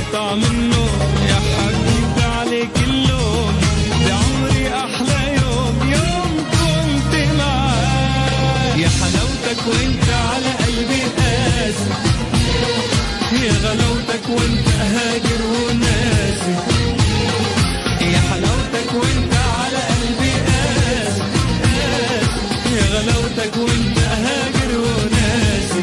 طعم النوم يا حبيبي عليك اللوم بعمري أحلى يوم يوم كنت معاك يا حلاوتك وانت على قلبي قاسي يا غلاوتك وانت هاجر وناسي يا حلاوتك وانت على قلبي قاسي يا غلاوتك وانت هاجر وناسي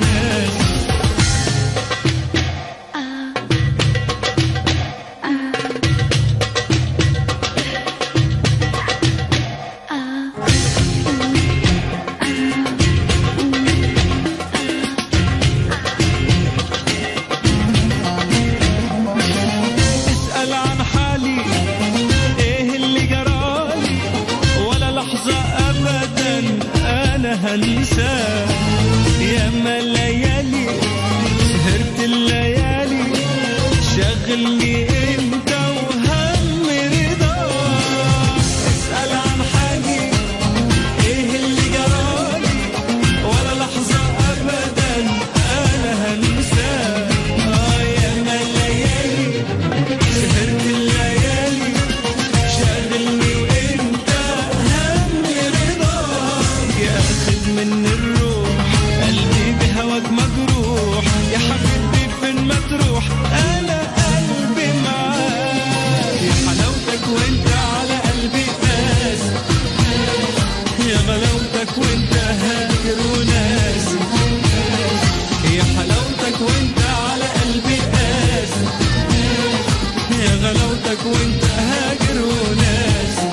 هنسى ياما الليالي سهرت الليالي شغلني انت وهم رضاك اسأل عن حالي ايه اللي جرالي ولا لحظة ابدا انا هنسى ياما الليالي سهرت الليالي شغلني وانت هم رضاك يا من الروح قلبي بهواك مجروح يا حبيبي فين ما تروح انا قلبي معاك يا حلاوتك وانت على قلبي قاسي يا غلاوتك وانت هاجر وناسي يا حلاوتك وانت على قلبي قاسي يا غلاوتك وانت هاجر وناسي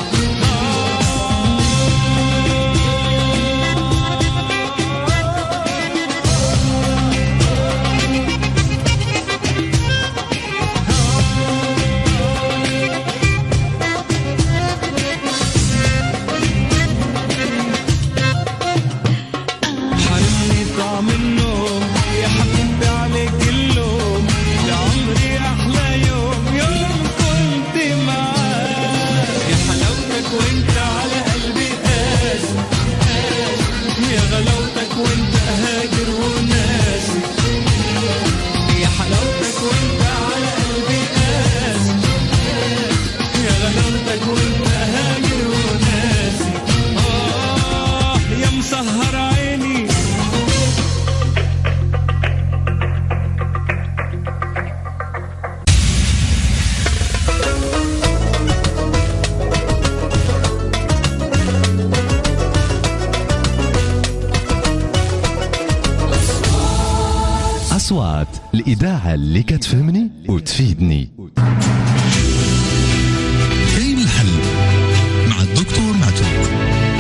أصوات الإذاعة اللي كتفهمني وتفيدني. كاين الحل مع الدكتور معتوق.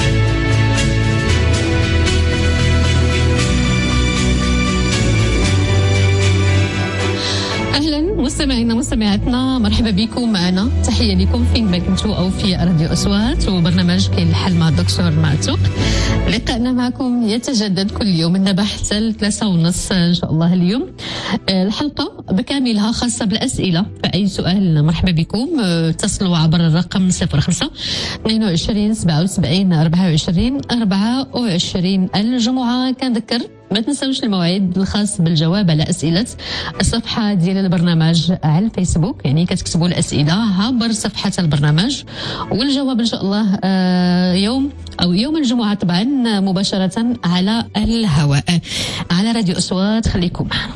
أهلا مستمعينا مستمعاتنا، مرحبا بكم معنا، تحية لكم فين ما كنتوا أو في راديو أصوات وبرنامج كاين الحل مع الدكتور معتوق. لقاءنا معكم يتجدد كل يوم من نباح حتى 3:30 إن شاء الله. اليوم الحلقة بكاملها خاصة بالأسئلة، فأي سؤال مرحبا بكم، اتصلوا عبر الرقم 05 22 77 24 24. الجمعة كنذكر ما تنسوش الموعد الخاص بالجواب على أسئلة الصفحة ديال البرنامج على الفيسبوك، يعني كتكتبوا الأسئلة عبر صفحة البرنامج والجواب إن شاء الله يوم الجمعة طبعا مباشرة على الهواء على راديو أصوات. خليكم معنا.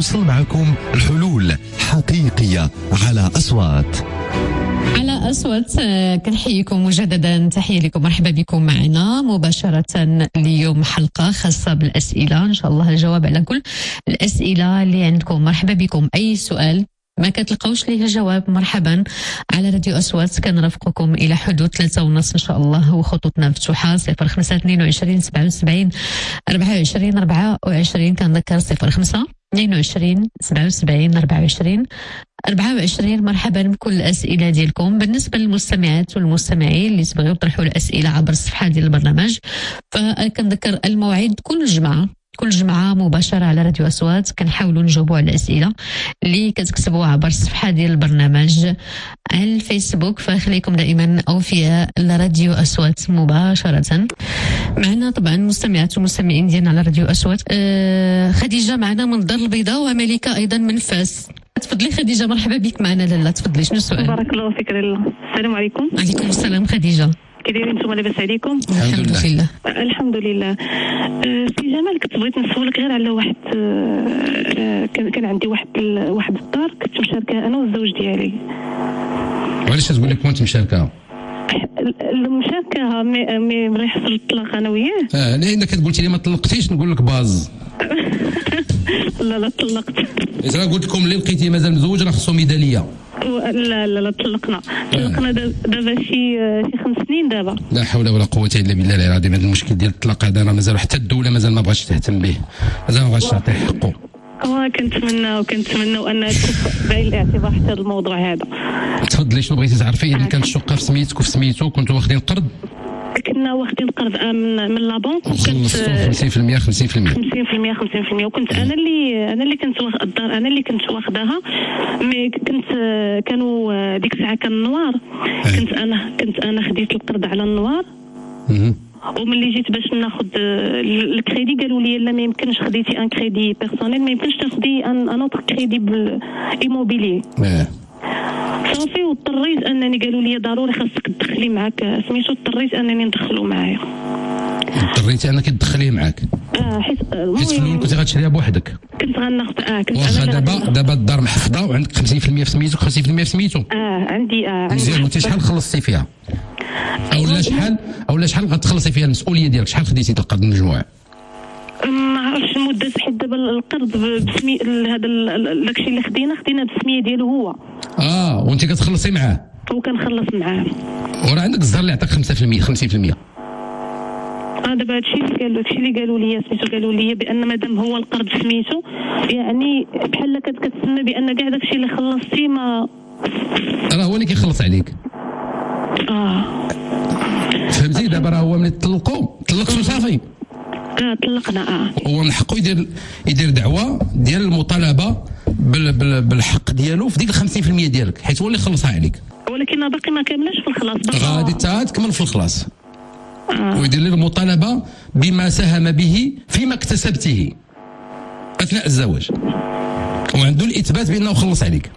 نوصل معكم الحلول حقيقية على أصوات. على أصوات كنحييكم مجددا، تحية لكم، مرحبا بكم معنا مباشرة اليوم، حلقة خاصة بالأسئلة إن شاء الله الجواب على كل الأسئلة اللي عندكم. مرحبا بكم، أي سؤال ما كتلقاوش ليه جواب مرحبا على راديو أصوات، كنرافقكم إلى حدود 3:30 إن شاء الله، وخطوطنا مفتوحة 05 22 77 24 24. كنذكر 05 22 77 24 24. مرحبا بكل الأسئلة ديالكم. بالنسبة للمستمعات والمستمعين اللي تبغيو يطرحوا الأسئلة عبر الصفحة ديال البرنامج، فكنذكر الموعد كل جمعة مباشرة على راديو أصوات، كنحاولوا نجاوبوا على الأسئلة اللي كتكتبوا عبر الصفحة ديال البرنامج على الفيسبوك، فخليكم دائما أوفياء لراديو أصوات مباشرة. معنا طبعا مستمعات ومستمعين ديالنا على راديو أصوات. خديجة معنا من الدار البيضاء، وملكة أيضا من فاس. تفضلي خديجة، مرحبا بك معنا. لالا تفضلي، شنو السؤال؟ بارك الله فيك لالا. السلام عليكم. عليكم السلام خديجة. كي دايرين نتوما، لاباس عليكم؟ الحمد لله. الحمد لله. سي جمال، كنت بغيت نسولك غير على واحد. كان عندي واحد الدار كنت مشاركه انا والزوج ديالي. وعلاش تقول لك كنت مشاركه؟ المشاركه ملي حصل الطلاق انا وياه. لان كتقولتي لي ما طلقتيش نقول لك باز. لا طلقت. اذا قلت لكم اللي لقيتي مازال مزوج راه خصو ميداليه. لا طلقنا دابا شي 5 سنين دابا. لا حول ولا قوه الا بالله العظيم. هذا المشكل ديال الطلاق هذا راه مازال حتى الدوله مازال ما بغاتش تهتم به، مازال ما بغاتش تعطيه حقه. كنتمنى ان تكون بعين الاعتبار حتى الموضوع هذا. تفضلي، شنو بغيتي تعرفي؟ اذا كانت الشقه في سميتك وفي سميتو، كنتوا واخدين قرض؟ كنا واخدين قرض من لابونك، وخلصتوا 50%، وكنت انا اللي كنت الدار انا اللي كنت واخداها. مي كانوا ديك الساعه كان النوار. كنت انا خديت القرض على النوار. وملي جيت باش ناخذ الكريدي قالوا لي لا، ما يمكنش، خديتي ان كريدي بيرسونيل، ما يمكنش تاخذي ان اوتر كريدي بالايموبيلي. صافي، واضطريت انني قالوا لي ضروري خاصك تدخلي معاك سميتو، اضطريت انني ندخلو معايا. اضطريتي انك تدخليه معاك؟ حيت في الاول كنتي غتشريها بوحدك. كنت غناخذ كنت واخا دابا الدار محفظه وعندك 50% في سميتك و50% في سميتو. عندي مزيان. وانت شحال خلصتي فيها؟ اولا شحال غتخلصي فيها المسؤوليه ديالك؟ شحال خديتي القرض المجموع؟ ما عرفتش المده، حيت دابا القرض بسمي هذا داكشي اللي خدينا بسميه ديالو هو. وانت كتخلصي معاه؟ وكنخلص معاه. وراه عندك الزهر اللي عطاك 50%. دابا هادشي اللي قالوا لي سميتو، قالوا لي بان مادام هو القرض سميتو، يعني بحال كتسمى بان كاع داكشي اللي خلصتي ما راه هو اللي كيخلص عليك. فهمتي؟ دابا راه هو ملي طلقتو صافي. طلقنا. هو من حقه يدير دعوه ديال المطالبه بالحق ديالو في ديك 50% ديالك، حيت هو اللي خلصها عليك. ولكن باقي ما كاملاش في الخلاص. غادي تكمل في الخلاص. ويدير لي المطالبه بما ساهم به فيما اكتسبته اثناء الزواج، وعنده الاثبات بانه خلص عليك.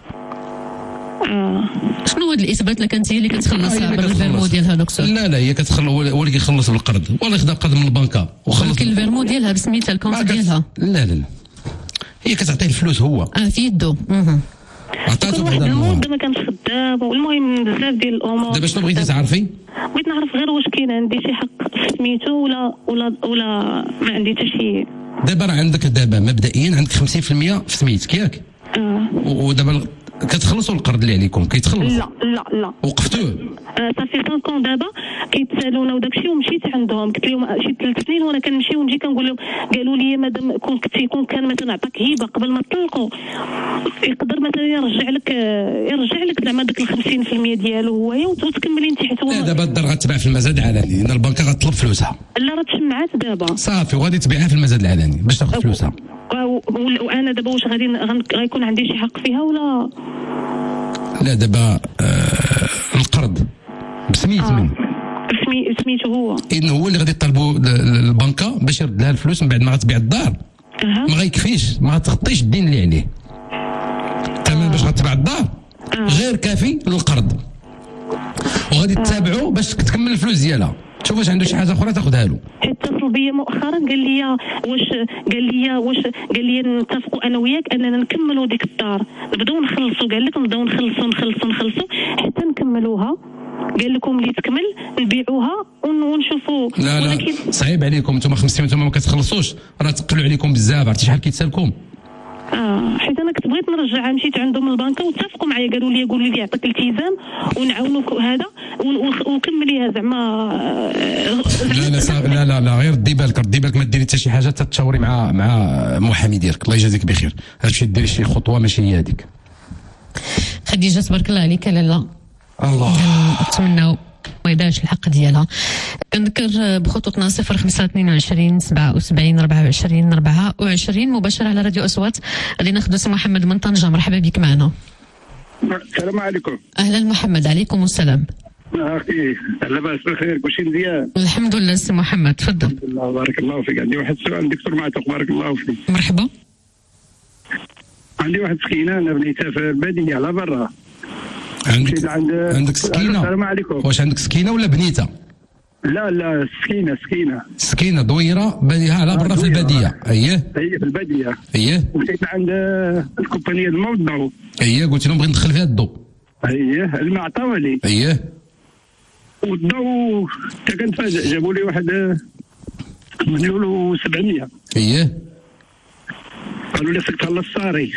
شنو هو الاثبات؟ لك انت هي اللي كتخلصها بالفيرمو ديالها دكتور؟ لا هي كتخلص، هو اللي كيخلص بالقرض، ولا خدا قرض من البنكه وخلص. ولكن الفيرمو ديالها بسميتها الكونت ديالها. لا هي كتعطيه الفلوس هو. في يدو. عطاتو واحد المده ما كانش خدام، والمهم بزاف ديال الامور. دابا شنو بغيتي تعرفي؟ بغيت نعرف غير واش كاين عندي شي حق في سميتو ولا ما عندي حتى شي. دابا راه عندك مبدئيا عندك 50% في سميتك ياك؟ ودابا كتخلصوا القرض اللي عليكم كيتخلص؟ لا وقفتوه؟ صافي 5 دابا كيتسالونا وداكشي، ومشيت عندهم قلت لهم شي 3 سنين وانا كنمشي ونجي كنقول لهم. قالوا لي مادام كون كان مثلا عطاك هبه قبل ما تطلقوا، يقدر مثلا يرجع لك زعما داك 50% ديالو هو وتكملي انت، حيت هو. دابا الدار غتباع في المزاد العلني، لان البنكه غتطلب فلوسها. لا راه تشمعات دابا صافي، وغادي تبيعها في المزاد العلني باش تاخذ فلوسها. وانا دابا واش غيكون عندي شي حق فيها ولا لا؟ دابا القرض بسميت من سميتو هو، انه هو اللي غادي يطالبوا البنكه باش يرد لها الفلوس من بعد ما غتبيع الدار. ما غيكفيش، ما غتغطيش الدين اللي عليه. الثمن باش غتباع الدار غير كافي للقرض، وغادي تتابعوا باش تكمل الفلوس ديالها. شوف واش عنده شي حاجه اخرى تاخذها له. اتصل بيا مؤخرا قال لي نتفقوا انا وياك اننا نكملوا ديك الدار، نبداو نخلصوا، قال لك نبداو نخلصوا حتى نكملوها. قال لكم اللي تكمل نبيعوها ونشوفوا. لا صعيب عليكم انتم 50 وانتم ما كتخلصوش، راه تقلوا عليكم بزاف. عرفتي شحال كيتسالكم؟ حيت انا كنت بغيت نرجعها، مشيت عندهم البنكه واتفقوا معايا، قالوا لي يعطيك التزام ونعاونوك هذا وكمليها زعما. لا غير ردي بالك ما ديري حتى شي حاجه تتشاوري مع محامي ديالك. الله يجازيك بخير. هادشي ديري شي خطوه ماشي هي هذيك. خديجه تبارك الله عليك. لاله الله نتمناو ما يضيعش الحق ديالها. كنذكر بخطوطنا 0522 77 24 24 مباشرة على راديو أصوات. غادي ناخذ سي محمد من طنجة. مرحبا بك معنا. السلام عليكم. أهلا محمد. عليكم السلام. أخي لاباس بخير؟ كلشي مزيان؟ الحمد لله سي محمد تفضل. الحمد لله بارك الله فيك. عندي واحد السؤال دكتور معتوق بارك الله فيك. مرحبا. عندي واحد سكينة أنا بنيتها في البادية على برا. عندك سكينة؟ السلام عليكم. واش عندك سكينة ولا بنيتة؟ لا سكينة دويرة بنيها على برا في البادية. هي في البادية. مشيت عند الكومبانية الماء والضوء. قلت لهم بغيت ندخل فيها الضوء. الماء عطاوها لي. والضوء حتى كنتفاجئ، جابوا لي واحد 1,700. قالوا لي خصك تخلص الصاري.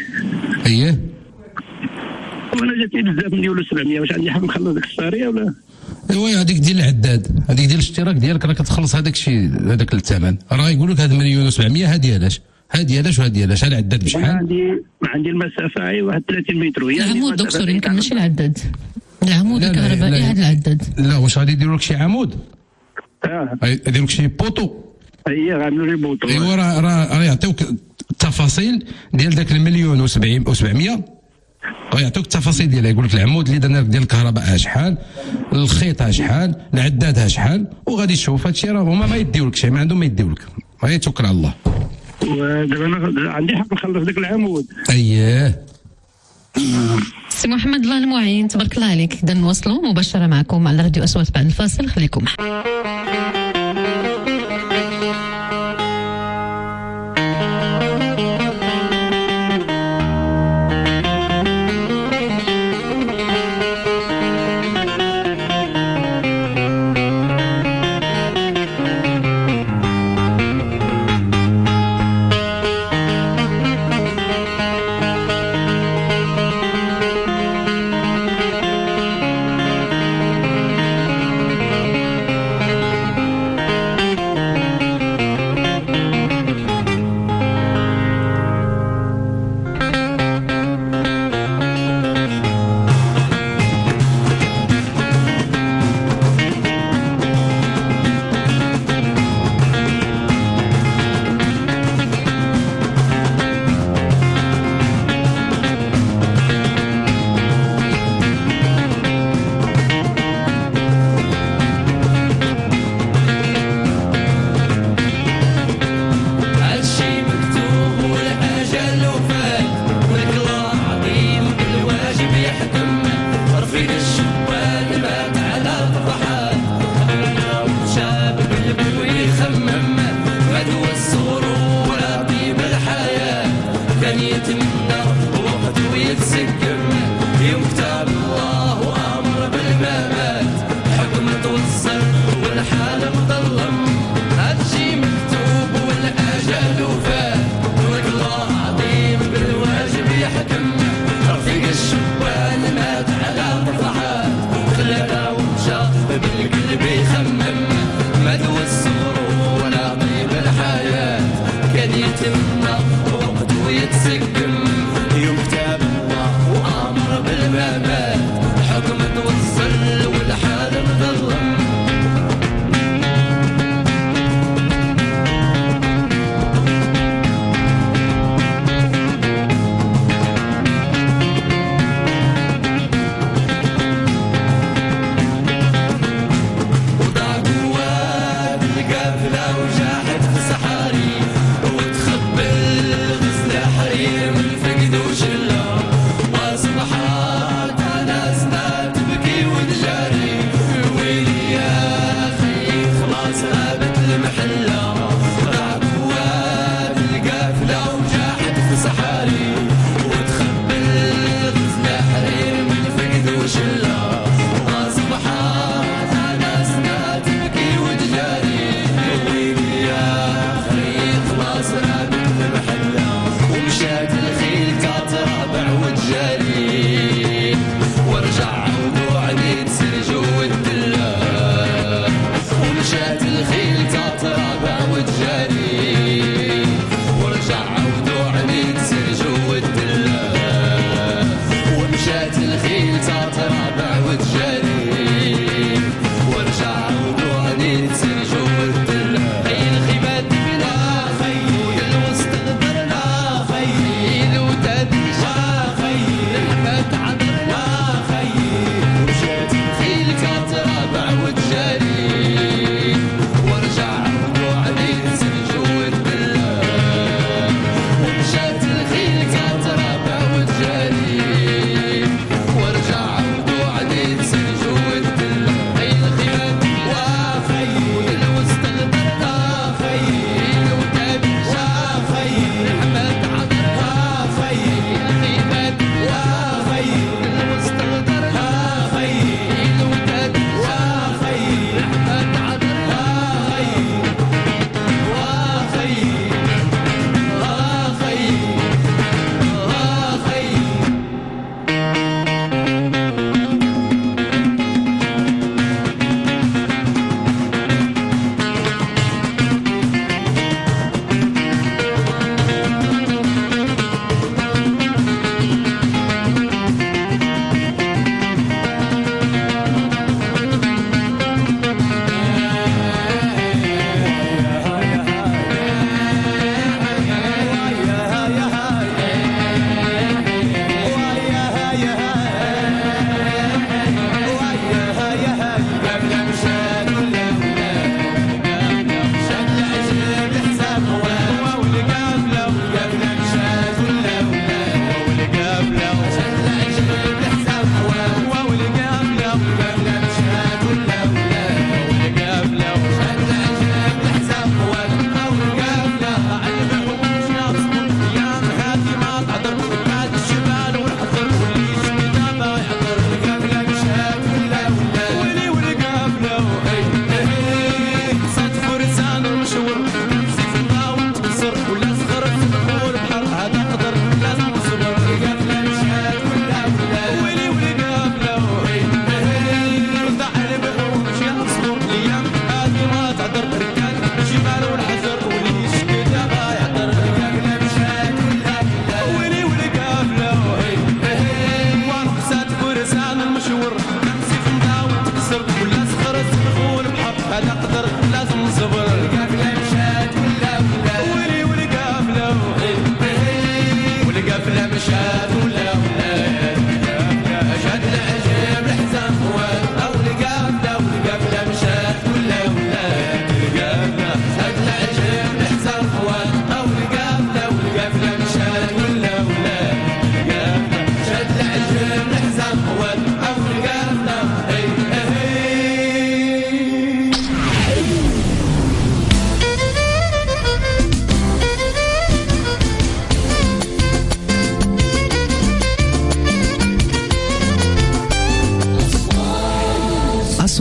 وانا جاتني بزاف 1,700. واش عندي حق نخلص داك الصاريه ولا؟ ايوا هذيك ديال العداد، هذيك ديال الاشتراك ديالك، راه كتخلص هذاك الشيء، هذاك الثمن. راه يقول لك هذا 1,700 هذه علاش وهذه علاش؟ هذا العداد بشحال؟ عندي المسافه واحد 30 متر. العمود دكتور يمكن ماشي العداد، العمود الكهربائي هذا العداد. لا واش غادي يديروا لك شي عمود؟ يديروا لك شي بوطو. غيعملوا لي بوطو. ايوا راه يعطيوك التفاصيل ديال ذاك 1,700,000. يعطوك التفاصيل ديالها، يقول لك العمود اللي درنا لك ديال الكهرباء شحال، الخيط شحال، العداد شحال، وغادي تشوف هادشي. راه هما ما يديو لك شي، ما عندهم ما يديو لك، غير توكل على الله. ودابا انا عندي حق نخلص داك العمود. سي محمد الله المعين تبارك الله عليك. اذا نواصلوا مباشره معكم على راديو اصوات بعد الفاصل. خليكم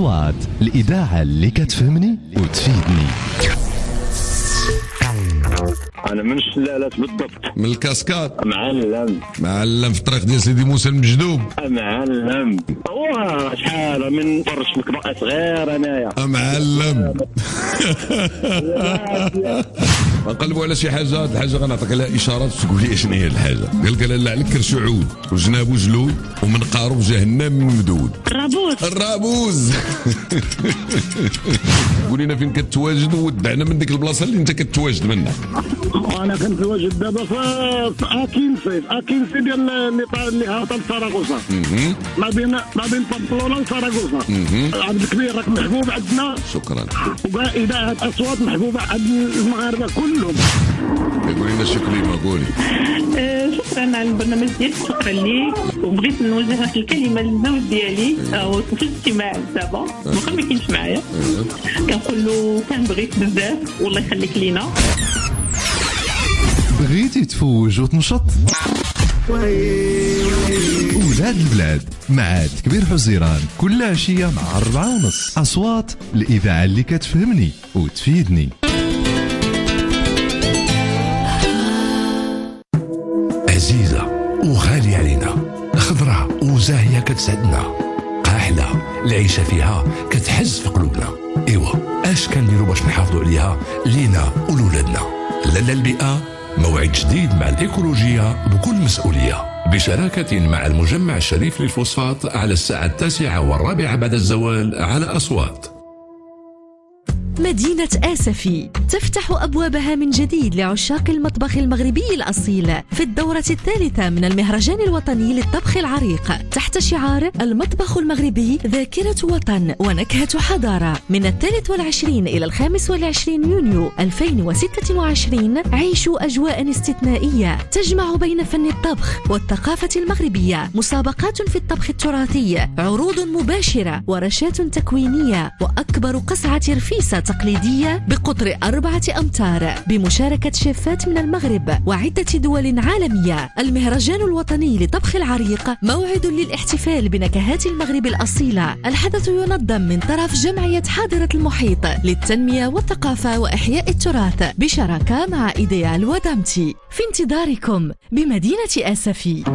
أصوات الإذاعة اللي كتفهمني وتفيدني. انا من الشلالات بالضبط، من الكاسكاد. معلم في الطريق ديال سيدي موسى المجدوب. معلم شحال من فرش مكبأ صغير انايا. معلم نقلبوا على شي حاجه، الحاجه غنعطيك لها اشارات تقول لي شنو هي الحاجه. قال لك لا على كرشو عود وجنابو جلود ومن قارب جهنم ممدود. الرابوز قول لنا فين كتواجد ودعنا من ديك البلاصه اللي انت كتواجد منها. انا كنتواجد دابا في اكينسي ديال اللي هاطل ساراغوسا، ما بين بامبلونا وساراغوسا. عبد الكبير راك محبوب عندنا. شكرا. وإذاعة أصوات محبوبة عند المغاربة كلهم. قولي لنا شي كلمة قولي. شكرا على البرنامج ديالك، شكرا ليك، وبغيت نوجه الكلمة للزوج ديالي في الاجتماع دابا واخا ما كاينش معايا، كنقول له كنبغيك بزاف والله يخليك لينا. بغيتي تفوج وتنشط؟ ولاد البلاد مع كبير حزيران كل عشية مع 4:30. أصوات الإذاعة اللي كتفهمني وتفيدني. عزيزة وغالية علينا، خضرة وزاهية كتسعدنا، قاحلة العيشة فيها كتحز في قلوبنا. إيوا اش كنديروا باش نحافظوا عليها لينا ولولادنا؟ لالا البيئة موعد جديد مع الإيكولوجية بكل مسؤولية، بشراكة مع المجمع الشريف للفوسفات على الساعة 9:15 بعد الزوال على أصوات. مدينة آسفي تفتح أبوابها من جديد لعشاق المطبخ المغربي الأصيل في الدورة 3 من المهرجان الوطني للطبخ العريق تحت شعار المطبخ المغربي ذاكرة وطن ونكهة حضارة. من 23 إلى 25 يونيو 2026 عيشوا أجواء استثنائية تجمع بين فن الطبخ والثقافة المغربية، مسابقات في الطبخ التراثي، عروض مباشرة، ورشات تكوينية، وأكبر قصعة رفيسة تقليدية بقطر 4 أمتار بمشاركة شيفات من المغرب وعدة دول عالمية. المهرجان الوطني لطبخ العريق موعد للاحتفال بنكهات المغرب الأصيلة. الحدث ينظم من طرف جمعية حاضرة المحيط للتنمية والثقافة وإحياء التراث بشراكة مع إيديال ودامتي. في انتظاركم بمدينة آسفي.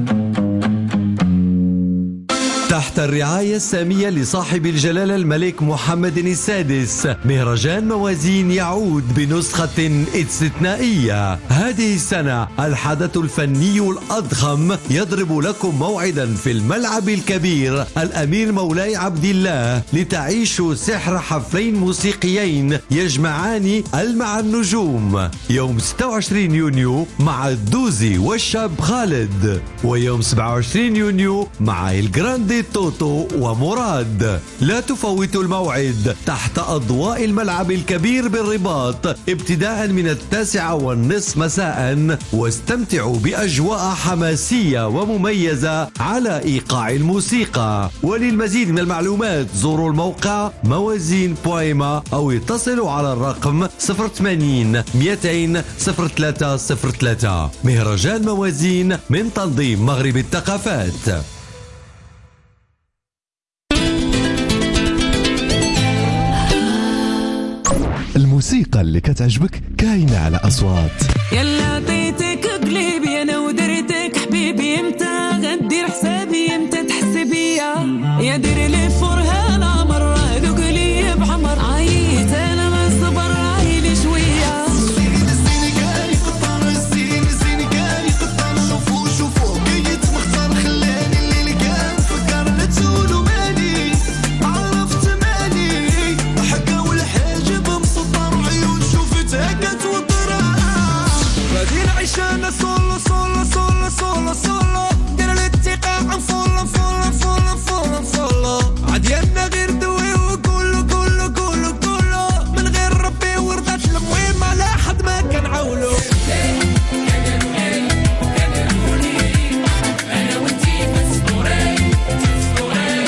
تحت الرعاية السامية لصاحب الجلالة الملك محمد السادس، مهرجان موازين يعود بنسخة استثنائية. هذه السنة الحدث الفني الأضخم يضرب لكم موعدا في الملعب الكبير الأمير مولاي عبد الله لتعيشوا سحر حفلين موسيقيين يجمعان مع النجوم. يوم 26 يونيو مع الدوزي والشاب خالد، ويوم 27 يونيو مع الجراندي توتو ومراد. لا تفوتوا الموعد تحت أضواء الملعب الكبير بالرباط ابتداء من 9:30 مساء، واستمتعوا بأجواء حماسية ومميزة على إيقاع الموسيقى. وللمزيد من المعلومات زوروا الموقع موازين بويما أو اتصلوا على الرقم 080 200 0303. مهرجان موازين من تنظيم مغرب الثقافات. الموسيقى اللي كتعجبك كاينة على أصوات. يلا عطيتك قلبي انا ودرتك حبيبي، امتى غدير حسابي، امتى تحس بيا؟ يا دير لي فرها العمر ذوق لي بحمر، عييت انا ما صبر عيلي شويه. عيشنا صولو صولو صولو صولو صولو، دير الاتقاع فولو فولو فولو فولو فولو، عديالنا غير دوي وكلو كلو كلو كلو، من غير ربي ورضات المهم على حد ما كان عولو. انا وانتي في السطوري سطوري،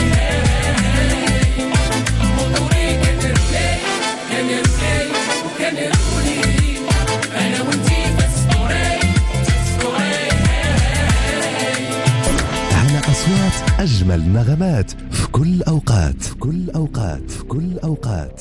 موضوعي كان رولي كان رولي كان رولي، انا وانتي أصوات أجمل نغمات في كل الأوقات، في كل الأوقات، في كل الأوقات.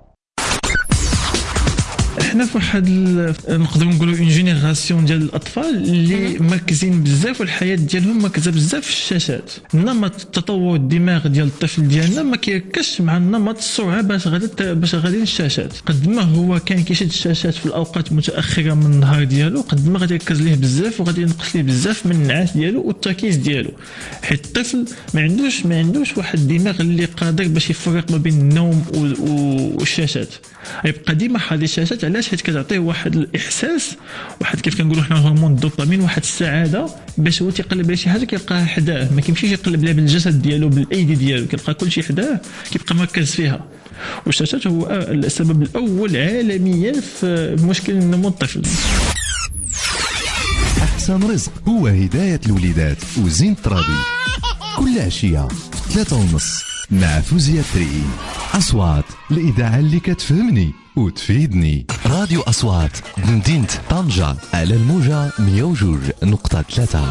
احنا في واحد نقدروا نقولوا اون جينيراسيون ديال الاطفال اللي مركزين بزاف والحياه ديالهم مركزه بزاف في الشاشات. نمط تطور الدماغ ديال الطفل ديالنا ما كيركزش مع النمط السرعه باش غادي الشاشات. قد ما هو كان كيشد الشاشات في الاوقات متاخره من النهار ديالو قد ما غادي يركز ليه بزاف وغادي ينقص ليه بزاف من النعاس ديالو والتركيز ديالو، حيت الطفل ما عندوش واحد الدماغ اللي قادر باش يفرق ما بين النوم والشاشات. يبقى ديما حاضر الشاشات. علاش؟ حيت كتعطيه واحد الاحساس، واحد كيف كنقولوا حنا هرمون الدوبامين، واحد السعاده باش هو تيقلب على شي حاجه كيلقاها حداه، ما كيمشيش يقلب لها بالجسد ديالو بالايدي ديالو، كيلقى كل شيء حداه كيبقى مركز فيها. والشاشات هو السبب الاول عالميا في مشكل النمو الطفل. أحسن رزق هو هداية الوليدات وزين الترابي كل عشية 3:30 مع فوزية تري. أصوات الإذاعة اللي كتفهمني وتفيدني. راديو أصوات بمدينة طنجة على الموجة 102.3.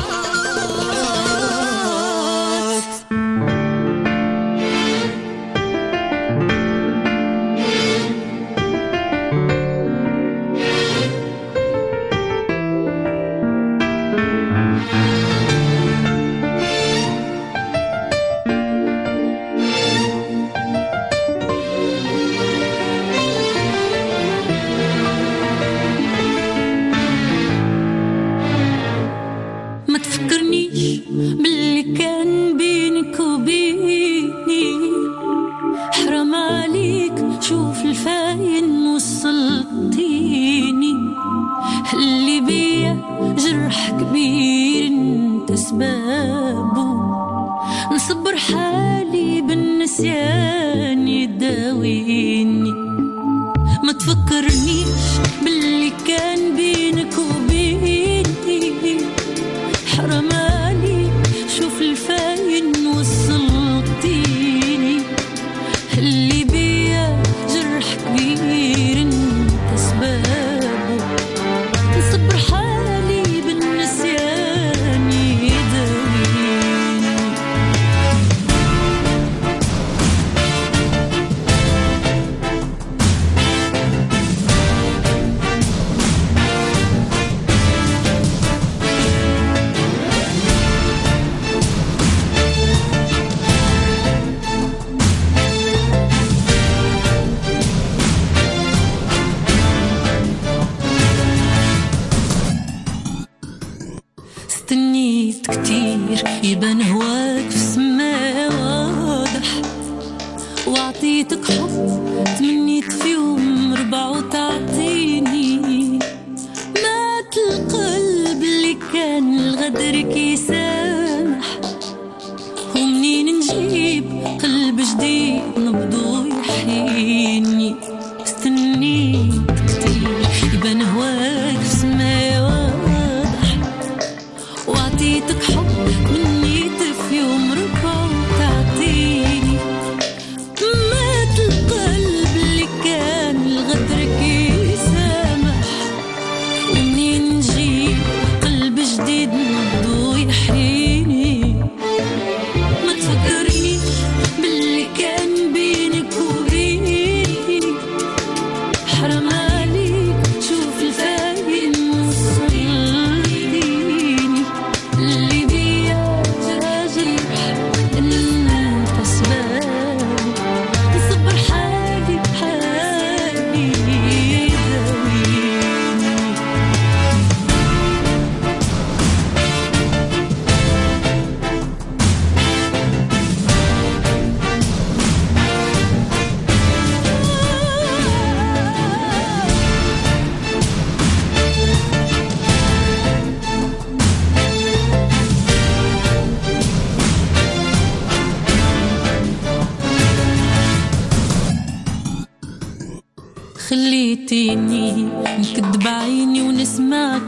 خليتيني نكذب عيني ونسمع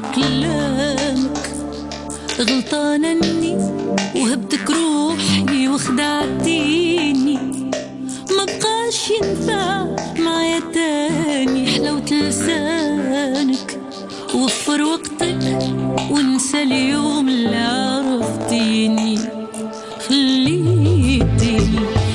كلامك، غلطانة اني وهبتك روحي وخدعتيني، ما بقاش ينفع معايا تاني حلاوة لسانك، وفر وقتك وانسى اليوم اللي عرفتيني. خليتيني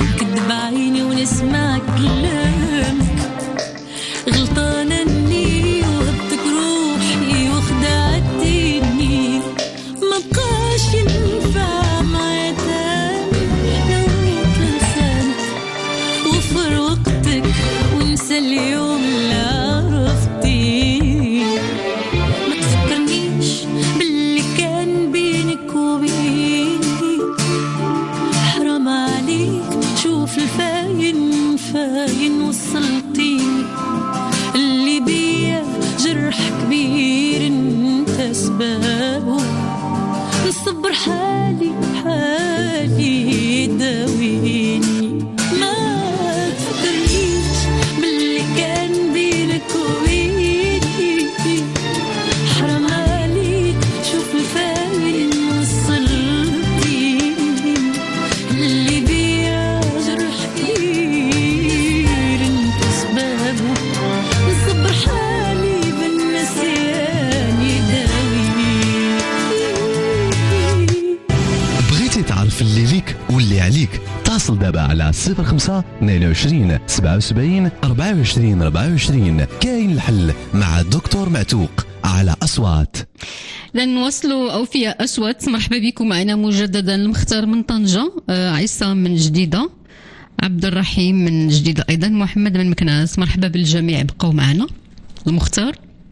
عليك. اتصل دابا على 05 22 77 24 24. كاين الحل مع الدكتور معتوق على أصوات. لن نواصلوا أوفياء أصوات. مرحبا بكم معنا مجددا. المختار من طنجة، عصام من جديدة، عبد الرحيم من جديدة أيضا، محمد من مكناس. مرحبا بالجميع، بقوا معنا. المختار،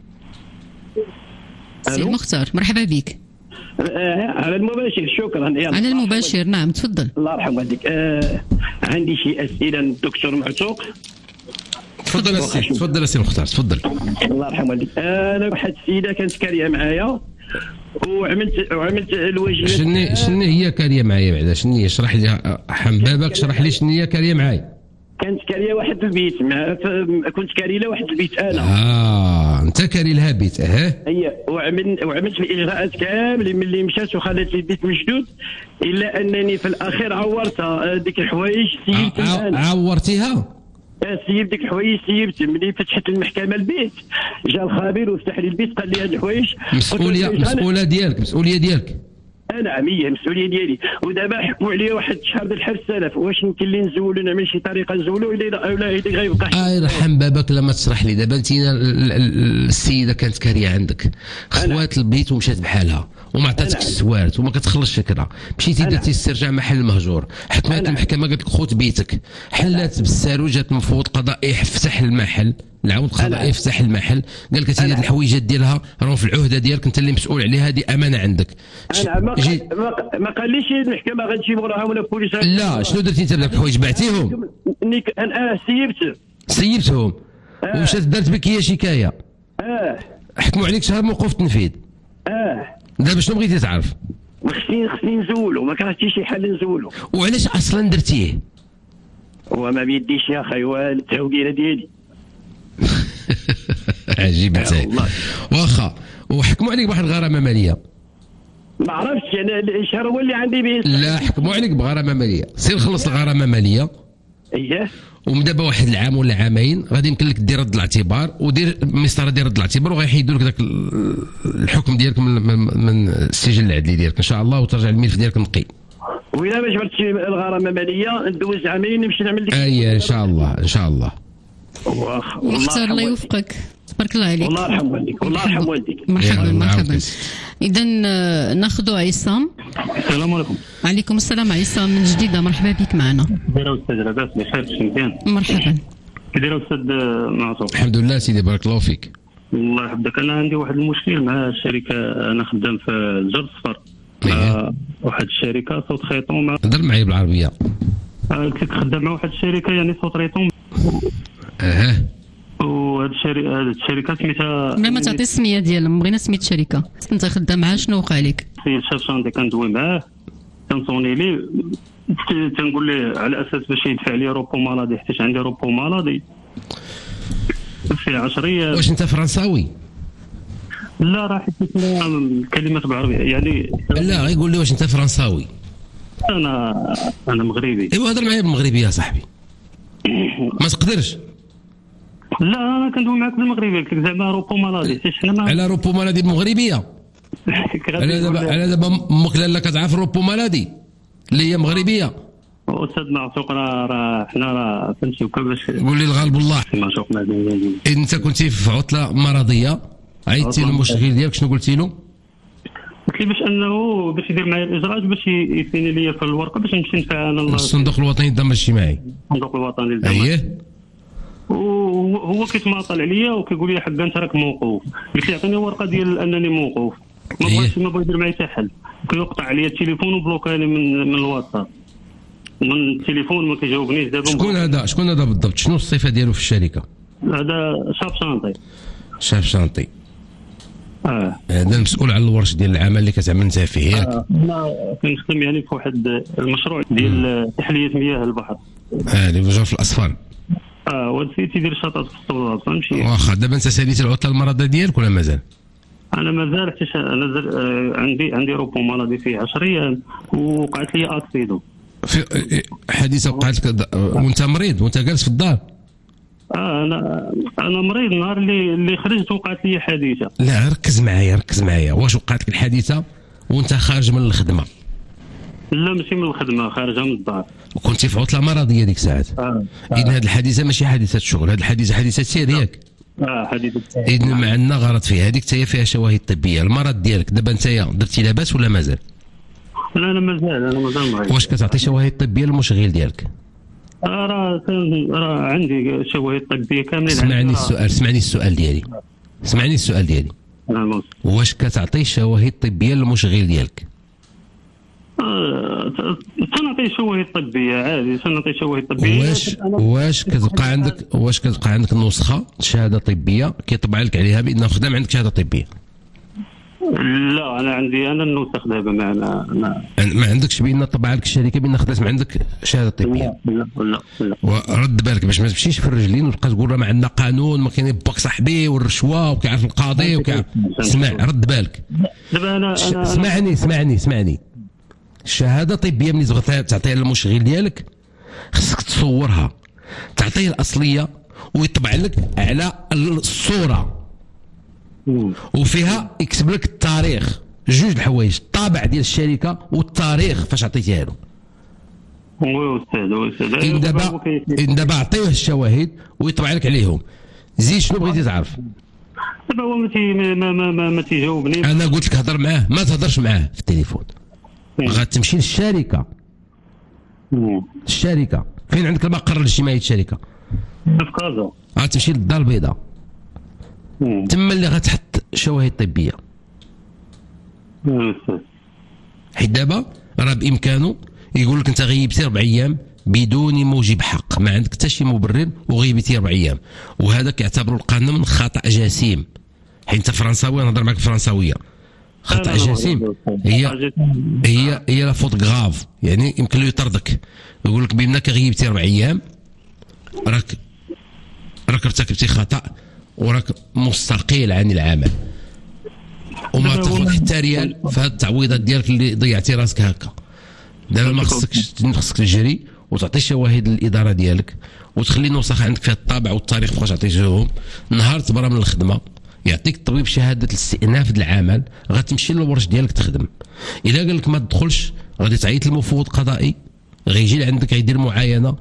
سي المختار مرحبا بك. على المباشر، شكرا. على المباشر، نعم تفضل. الله يرحم والديك. عندي شي أسئلة للدكتور معتوق. تفضل السي المختار، تفضل. الله يرحم والديك. انا واحد السيده كانت كاريه معايا وعملت الواجبات. شنو هي كاريه معايا بعدا؟ شنو هي؟ اشرح لي حنبابك، شرح لي شنو هي كاريه معايا. كانت كاريه واحد البيت كنت كاري لها واحد البيت انا. انت كاري لها بيت. هي وعملت الاجراءات كامل ملي مشات وخلات لي البيت مشدود، الا انني في الاخير عورتها. ديك الحوايج سيبتها. عورتيها؟ سيب ديك الحوايج، سيبت. ملي فتحت المحكمه البيت، جا الخبير وفتح لي البيت، قال لي هاد الحوايج مسؤوليه ديالك. نعم، هي مسؤوليه ديالي. ودابا حكموا عليا واحد الشهر ديال الحبس سلف. واش يمكن لي نزولو، نعمل شي طريقه نزولو ولا هيدي غيبقى؟ يرحم بابك. لما تشرح لي دابا، انتينا السيده كانت كاريه عندك، خوات البيت ومشات بحالها وما عطاتك السوارت وما كتخلصش شكرا، مشيتي درتي استرجاع محل مهجور، حكمت المحكمه قالت لك خوت بيتك، حلات بالسارو، جات المفوض قضائي فتح المحل، العون القضائي فتح المحل، قال لك هاد الحويجات ديالها راهم في العهده ديالك، انت اللي مسؤول عليها، هذه امانه عندك. ما قاليش المحكمه غتجيب وراها ولا بوليس. لا، شنو درتي انت بداك الحوايج؟ بعتيهم؟ انا سيبتهم ومشات دارت بك هي شكايه. حكموا عليك شهر موقوف تنفيذ. دابا شنو بغيتي تعرف؟ خصني نزولو، ما كرهتيش شي حل نزولو. وعلاش اصلا درتيه؟ وما بيديش يا اخي، التهويله ديالي. عجيب انت. واخا وحكموا عليك بواحد الغرامه ماليه. ما عرفتش انا الشهر هو اللي عندي به. لا، حكموا عليك بغرامه ماليه، سير خلص الغرامه ماليه. اييه. ومن دابا واحد العام ولا عامين غادي يمكن لك دير رد الاعتبار، ودير مسطره ديال رد الاعتبار، وغيحيدوا لك ذاك الحكم ديالك من السجل العدلي ديالك ان شاء الله، وترجع الملف ديالك نقي. وإلا ما جبرتش الغرامه ماليه ندوز عامين نمشي نعمل ديك. ان شاء الله ان شاء الله. مختار الله يوفقك، تبارك الله عليك. الله يرحم والديك. الله يرحم والديك. مرحبا. اذا ناخذوا عصام. السلام عليكم. عليكم السلام. عصام من جديده، مرحبا بك معنا. كيداير استاذ لاباس؟ بخير، مزيان. مرحبا. كيداير استاذ معصوم؟ الحمد لله سيدي، بارك الله فيك. الله يحفظك. انا عندي واحد المشكل مع الشركه، انا خدام في الجر الصفر. واحد الشركه صوت خيطون. هضر معايا بالعربيه. كنت خدام مع واحد الشركه يعني صوت ريطون. وهاد الشركه سميتها. ما تعطي السميه ديالهم، بغينا سميه الشركه. انت خدام معاه، شنو وقع لك؟ سيد شافشاندي كندوي معاه، تنصوني لي، تنقول ليه على اساس باش يدفع لي روبو مالادي، حيت عندي روبو مالادي في 10 ايام. واش انت فرنساوي؟ لا، راه حيت الكلمات بعربيه يعني. لا، غيقول لي واش انت فرنساوي؟ انا مغربي. ايوا هضر معايا بالمغربي يا صاحبي. ما تقدرش؟ لا، انا كندوي معاك بالمغربي، قلت لك زعما روبو مالادي، حنا على روبو مالادي بالمغربيه. على دابا امك لاله كتعرف روبو مالادي اللي هي مغربيه. استاذ معشوق، راه حنا راه فهمتي باش. قول لي الغالب الله. معشوق، انت كنتي في عطله مرضيه، عيطتي للمشغل ديالك، شنو قلتي له؟ قلت لي باش يدير معايا الاجراءات، باش يثني لي في الورقه باش نمشي ندفع انا الصندوق الوطني للدعم الاجتماعي. الصندوق الوطني للدعم. اييه. وهو كيتماطل عليا وكيقول لي حق انت راك موقوف. قلت له يعطيني ورقه ديال انني موقوف، ما بغاش يدير معايا حتى حل. كيقطع عليا التليفون وبلوكاني من الواتساب، من التليفون ما كيجاوبنيش. دابا شكون هذا بالضبط؟ شنو الصفه ديالو في الشركه؟ هذا شاف شانطي. هذا المسؤول على الورش ديال العمل اللي كتعمل انت فيه ياك؟ لا، كنخدم يعني في واحد المشروع ديال تحليه مياه البحر. اللي في الأصفر. وهاد السيد تيدير شطات في الصوالات، فهمتي. واخا دابا انت ساليتي العطله المرضيه ديالك ولا مازال؟ انا مازال، حيت انا عندي روبو مرضي فيه 10 ايام وقعت لي اكسيدو. في حادثه وقعت لك وانت مريض وانت جالس في الدار؟ انا مريض. النهار اللي خرجت وقعت لي حادثه. لا، ركز معايا. واش وقعت لك الحادثه وانت خارج من الخدمه؟ لا ماشي من الخدمه، خارجه من الدار. وكنتي في عطله مرضيه ديك الساعات. اذا هذه الحادثه ماشي حادثه شغل، هذه الحادثه حادثه سير ياك. حادثه. اذا ما عندنا غلط فيها، هذيك حتى فيها شواهد طبيه. المرض ديالك دابا انت درتي لاباس ولا مازال؟ لا انا مازال مريض. واش كتعطي شواهد طبيه للمشغل ديالك؟ راه عندي شواهد طبيه كاملين. اسمعني السؤال ديالي. واش كتعطي شواهد طبيه للمشغل ديالك؟ سنعطي شواهد طبيه عادي، سنعطي شواهد طبيه. واش كتبقى عندك نسخه شهاده طبيه كيطبع لك عليها بان خدام عندك شهاده طبيه؟ لا انا عندي النسخ دابا ما عندكش بان طبع لك الشركه بان خدات من عندك شهاده طبيه؟ لا. ورد بالك باش ما تمشيش في الرجلين وتبقى تقول راه ما عندنا قانون، ما كاين باك صاحبي والرشوه وكيعرف القاضي وكيعرف. اسمع رد بالك. دابا انا اسمعني. الشهاده الطبيه ملي تبغي تعطيها للمشغل ديالك خصك تصورها، تعطيه الاصليه ويطبع لك على الصوره وفيها يكتب لك التاريخ. جوج الحوايج، الطابع ديال الشركه والتاريخ فاش عطيتيها له. إن دابا عطيوه الشواهد ويطبع لك عليهم. زيد شنو بغيتي تعرف؟ دابا هو ما تيجاوبني. انا قلت لك هضر معاه، ما تهضرش معاه في التليفون. غتمشي للشركه. فين عندك المقر الاجتماعي الشركه؟ في كازا. غتمشي للدار البيضاء. تما اللي غتحط شواهد طبيه. حيت دابا راه بامكانه يقول لك انت غيبتي 4 ايام بدون موجب حق، ما عندك حتى شي مبرر وغيبتي 4 ايام، وهذا كيعتبروا القانون خطا جسيم. حيت انت فرنساوي نهضر معك بالفرنساويه. خطا جسيم هي لا فوت غاف، يعني يمكن له يطردك، يقول لك بانك غيبتي 4 ايام راك ارتكبتي خطا وراك مستقيل عن العمل، وما تاخذ حتى ريال في هاد التعويضات ديالك اللي ضيعتي راسك هكا. دابا ما خصك تجري وتعطي شواهد للاداره ديالك وتخلي نسخ عندك فيها الطابع والتاريخ فاش عطيتيهم. نهار تبرا من الخدمه يعطيك الطبيب شهاده الاستئناف ديال العمل، غتمشي للورش ديالك تخدم. الا قال لك ما تدخلش غادي تعيط للمفوض القضائي، غيجي لعندك يدير معاينه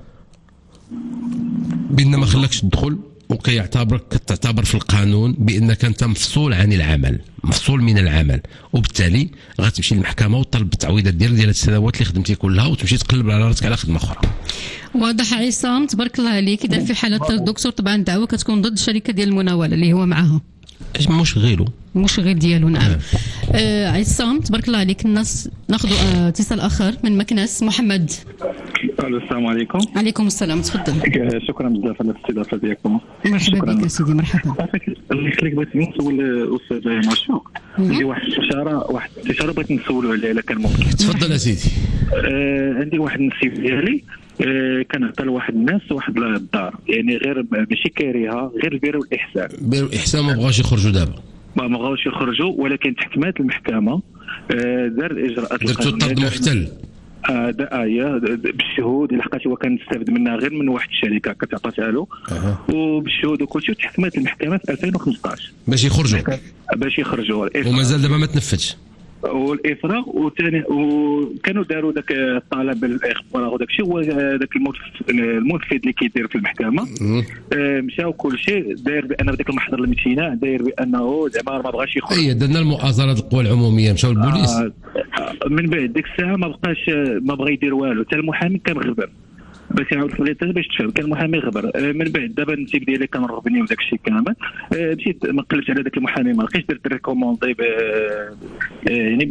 بان ما خلاكش تدخل، كتعتبر في القانون بانك انت مفصول عن العمل، مفصول من العمل، وبالتالي غتمشي للمحكمه وتطلب التعويضات ديال السنوات اللي خدمتي كلها وتمشي تقلب على راسك على خدمه اخرى. واضح عصام، تبارك الله عليك. اذا في حاله الدكتور طبعا الدعوه كتكون ضد الشركه ديال المناوله اللي هو معاها مشغل ديالو. نعم. عصام تبارك الله عليك. الناس ناخذ اتصال اخر من مكناس. محمد. السلام عليكم. عليكم السلام، تفضل. شكرا بزاف على الاستضافه ديالكم. مرحبا بك سيدي. مرحبا. الله يخليك، بغيت نسول الاستاذ مرشوق عندي واحد الاستشاره بغيت نسولو عليها الا كان ممكن. تفضل يا سيدي. عندي واحد النسيب ديالي كنعطي لواحد الناس واحد الدار، يعني غير ماشي كاريها، غير البر والاحسان. ما بغاوش يخرجوا دابا. ما بغاوش يخرجوا، ولكن تحكمات المحكمه دار الاجراءات درتو الطرد محتل. بالشهود، لحقاش هو كان يستافد منها غير من واحد الشركه كتعطاتها له، وبالشهود وكلشي، وتحكمات المحكمه في 2015 باش يخرجوا ومازال دابا ما تنفذش. والافراغ وثاني وكانوا داروا ذاك الطلب بالاخبار وداك الشيء، هو ذاك المنفذ اللي كيدير في المحكمه مشاو كل شيء داير بان ذاك المحضر اللي مشينا داير بانه زعما ما بغاش يخرج. درنا المؤازره القوى العموميه، مشاو للبوليس. من بعد ديك الساعه ما بغى يدير والو، حتى المحامي كان غبر باش يعاود الخليطه باش تفهم. كان المحامي غبر. من بعد دابا النسيب ديالي كان رغبني وداك الشيء كامل. مشيت ما قلبت على ذاك المحامي، ما لقيتش، درت ريكوموندي يعني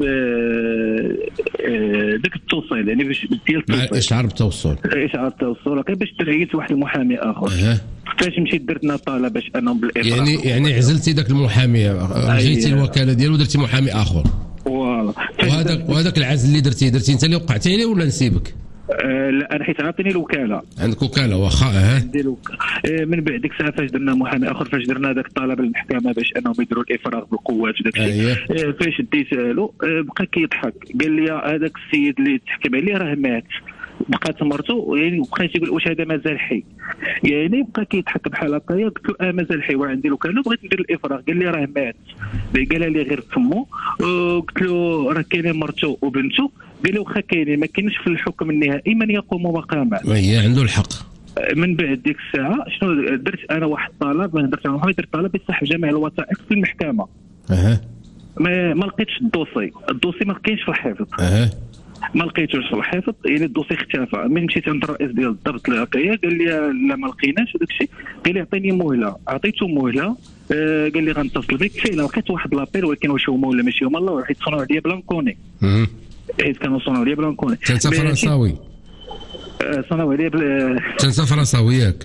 داك التوصيل، يعني باش ديال التوصيل، اشعار بالتوصل، باش تريت واحد المحامي اخر. فاش مشيت درتنا طلب باش انهم بالافراغ، يعني عزلتي ذاك المحامي، جيتي الوكاله ديالو ودرتي محامي اخر. وهذاك العزل اللي درتي انت اللي وقعتي عليه ولا نسيبك؟ لا انا حيت عاطيني الوكاله. عندك وكاله واخا. من بعد ديك الساعه فاش درنا محامي اخر، فاش درنا داك الطلب للمحكمه باش انهم يديروا الافراغ بالقوات وداك الشيء، فاش ديت له بقى كيضحك، قال لي هذاك السيد اللي تحكم عليه راه مات. بقات مرته يعني بقى تيقول واش هذا مازال حي، يعني بقى كيضحك بحال هكا. قلت له مازال حي وعندي الوكاله بغيت ندير الافراغ. قال لي راه مات. قال لي غير فمو. قلت له راه كاينه مرته وبنته قال لي واخا كاينين ما كاينش في الحكم النهائي من يقوم مقامه. هي عنده الحق. من بعد ديك الساعه شنو درت انا؟ واحد الطلب، ما درت انا درت طلب بصح جميع الوثائق في المحكمه. ما لقيتش الدوسي ما كاينش في الحفظ. ما لقيتوش في الحفظ، يعني الدوسي اختفى. من مشيت عند الرئيس ديال الضبط العقليه قال لي لا ما لقيناش هذاك الشيء. قال لي عطيني مهله، عطيته مهله. قال لي غنتصل بك. فعلا لقيت واحد لابيل، ولكن واش هما ولا ماشي هما الله، حيت صنعوا عليا بلا نكوني. حيت كانوا صنعوا عليا بلا نكوني. انت فرنساوي؟ صنعوا عليا انت فرنساوي ياك؟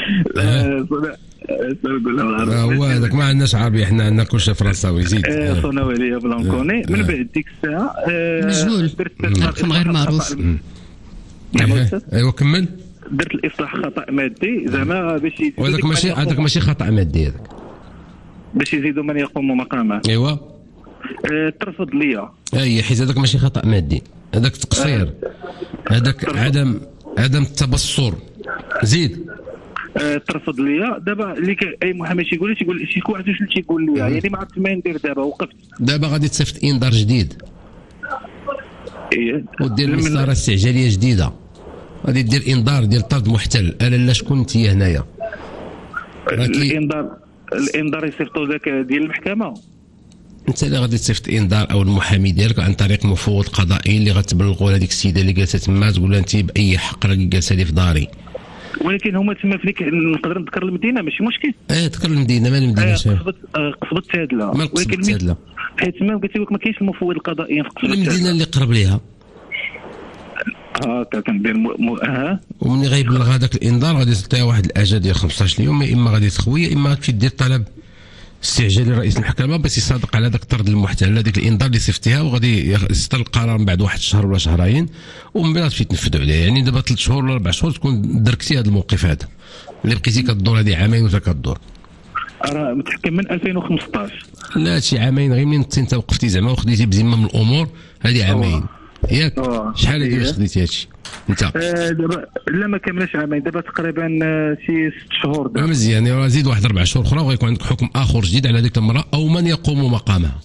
هو هذاك ما عندناش عربي، احنا عندنا كلشي فرنساوي. زيد. صنعوا عليا بلا نكوني. من بعد ديك الساعه مجهول، رقم غير معروف. ايوا كمل. درت الاصلاح خطا مادي زعما باش هذاك ماشي خطا مادي، هذاك باش يزيدوا من يقوم مقامه. ايوا ترفض ليا. اي حيت هذاك ماشي خطا مادي، هذاك تقصير، هذاك عدم التبصر. زيد. ترفض ليا. دابا اللي اي محامي تيقول لي شي واحد واش تيقول لي، يعني ما عرفت ما ندير. دابا وقفت. دابا غادي تصيفط انذار جديد. ودير مسطره استعجاليه جديده. غادي دير انذار ديال طرد محتل. انا لا شكون انت هنايا؟ الانذار يصيفطوا ذاك ديال المحكمه. انت اللي غادي تصيفط انذار او المحامي ديالك عن طريق مفوض قضائي اللي غتبلغوا لهذيك السيده اللي جالسه تما، تقول لها انت باي حق راكي جالسه لي في داري. ولكن هما تما في ديك نقدر نذكر المدينه ماشي مشكل. ذكر المدينه. مال المدينه قصبة تادله. ولكن تادله حيت ما قلت لك ما كاينش المفوض القضائي في قصبة المدينه اللي قرب ليها. كندير ومني غيبلغ هذاك الانذار غادي تعطيها واحد الاجل ديال 15 يوم، يا اما غادي تخوي يا اما غتمشي دير طلب استعجالي لرئيس المحكمه باش يصادق على ذاك الطرد المحتل، هذيك الانذار اللي صيفطيها، وغادي يصدر القرار من بعد واحد الشهر ولا شهرين، ومن بعد تمشي تنفذوا عليه. يعني دابا 3 شهور ولا 4 شهور تكون دركتي هذا الموقف هذا اللي بقيتي كدور. هذه عامين ولا كدور. راه متحكم من 2015. لا هادشي عامين غير منين انت وقفتي زعما وخديتي بزمام من الامور. هذه عامين ياك؟ شحال هادي باش خديتي هادشي انت؟ دابا لا ما كاملاش عامين، دابا تقريبا شي 6 شهور. دابا مزيان. راه زيد واحد 4 شهور اخرى وغيكون عندك حكم اخر جديد على هذيك المراه او من يقوم مقامها.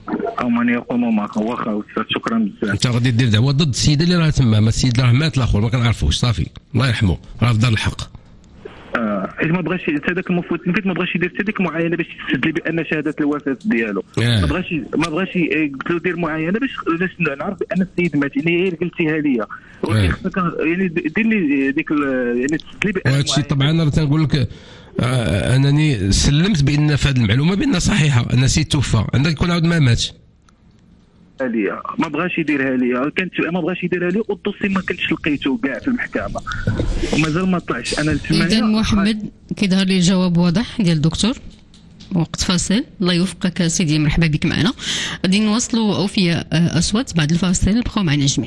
واخا استاذ شكرا بزاف. انت غادي دير دعوه ضد السيده اللي راه تما. ما السيد راه مات الاخر ما كنعرفوش، صافي الله يرحمه، راه في دار الحق. حيت ما بغاش هذاك المفوت نفيت، ما بغاش يدير حتى ديك معاينه باش يسد لي بان شهاده الوفاه ديالو. ما بغاش قلت له دير معاينه باش نعرف بان السيد مات. يعني هي اللي قلتيها لي، ولكن خصك يعني دير لي ديك يعني تسد لي بان. وهذا الشيء طبعا راه تنقول لك انني سلمت بان في هذه المعلومه بان صحيحه ان السيد توفى، عندك يكون عاود ما ماتش. ما بغاش يديرها لي، ما بغاش يديرها لي، والدوسي ما كنتش لقيته كاع في المحكمه ومازال ما طلعش. انا اذا محمد كيظهر لي الجواب واضح ديال الدكتور. وقت فاصل. الله يوفقك سيدي، مرحبا بك معنا. غادي نواصلوا اوفياء اصوات بعد الفاصل. بقاو معنا جميع.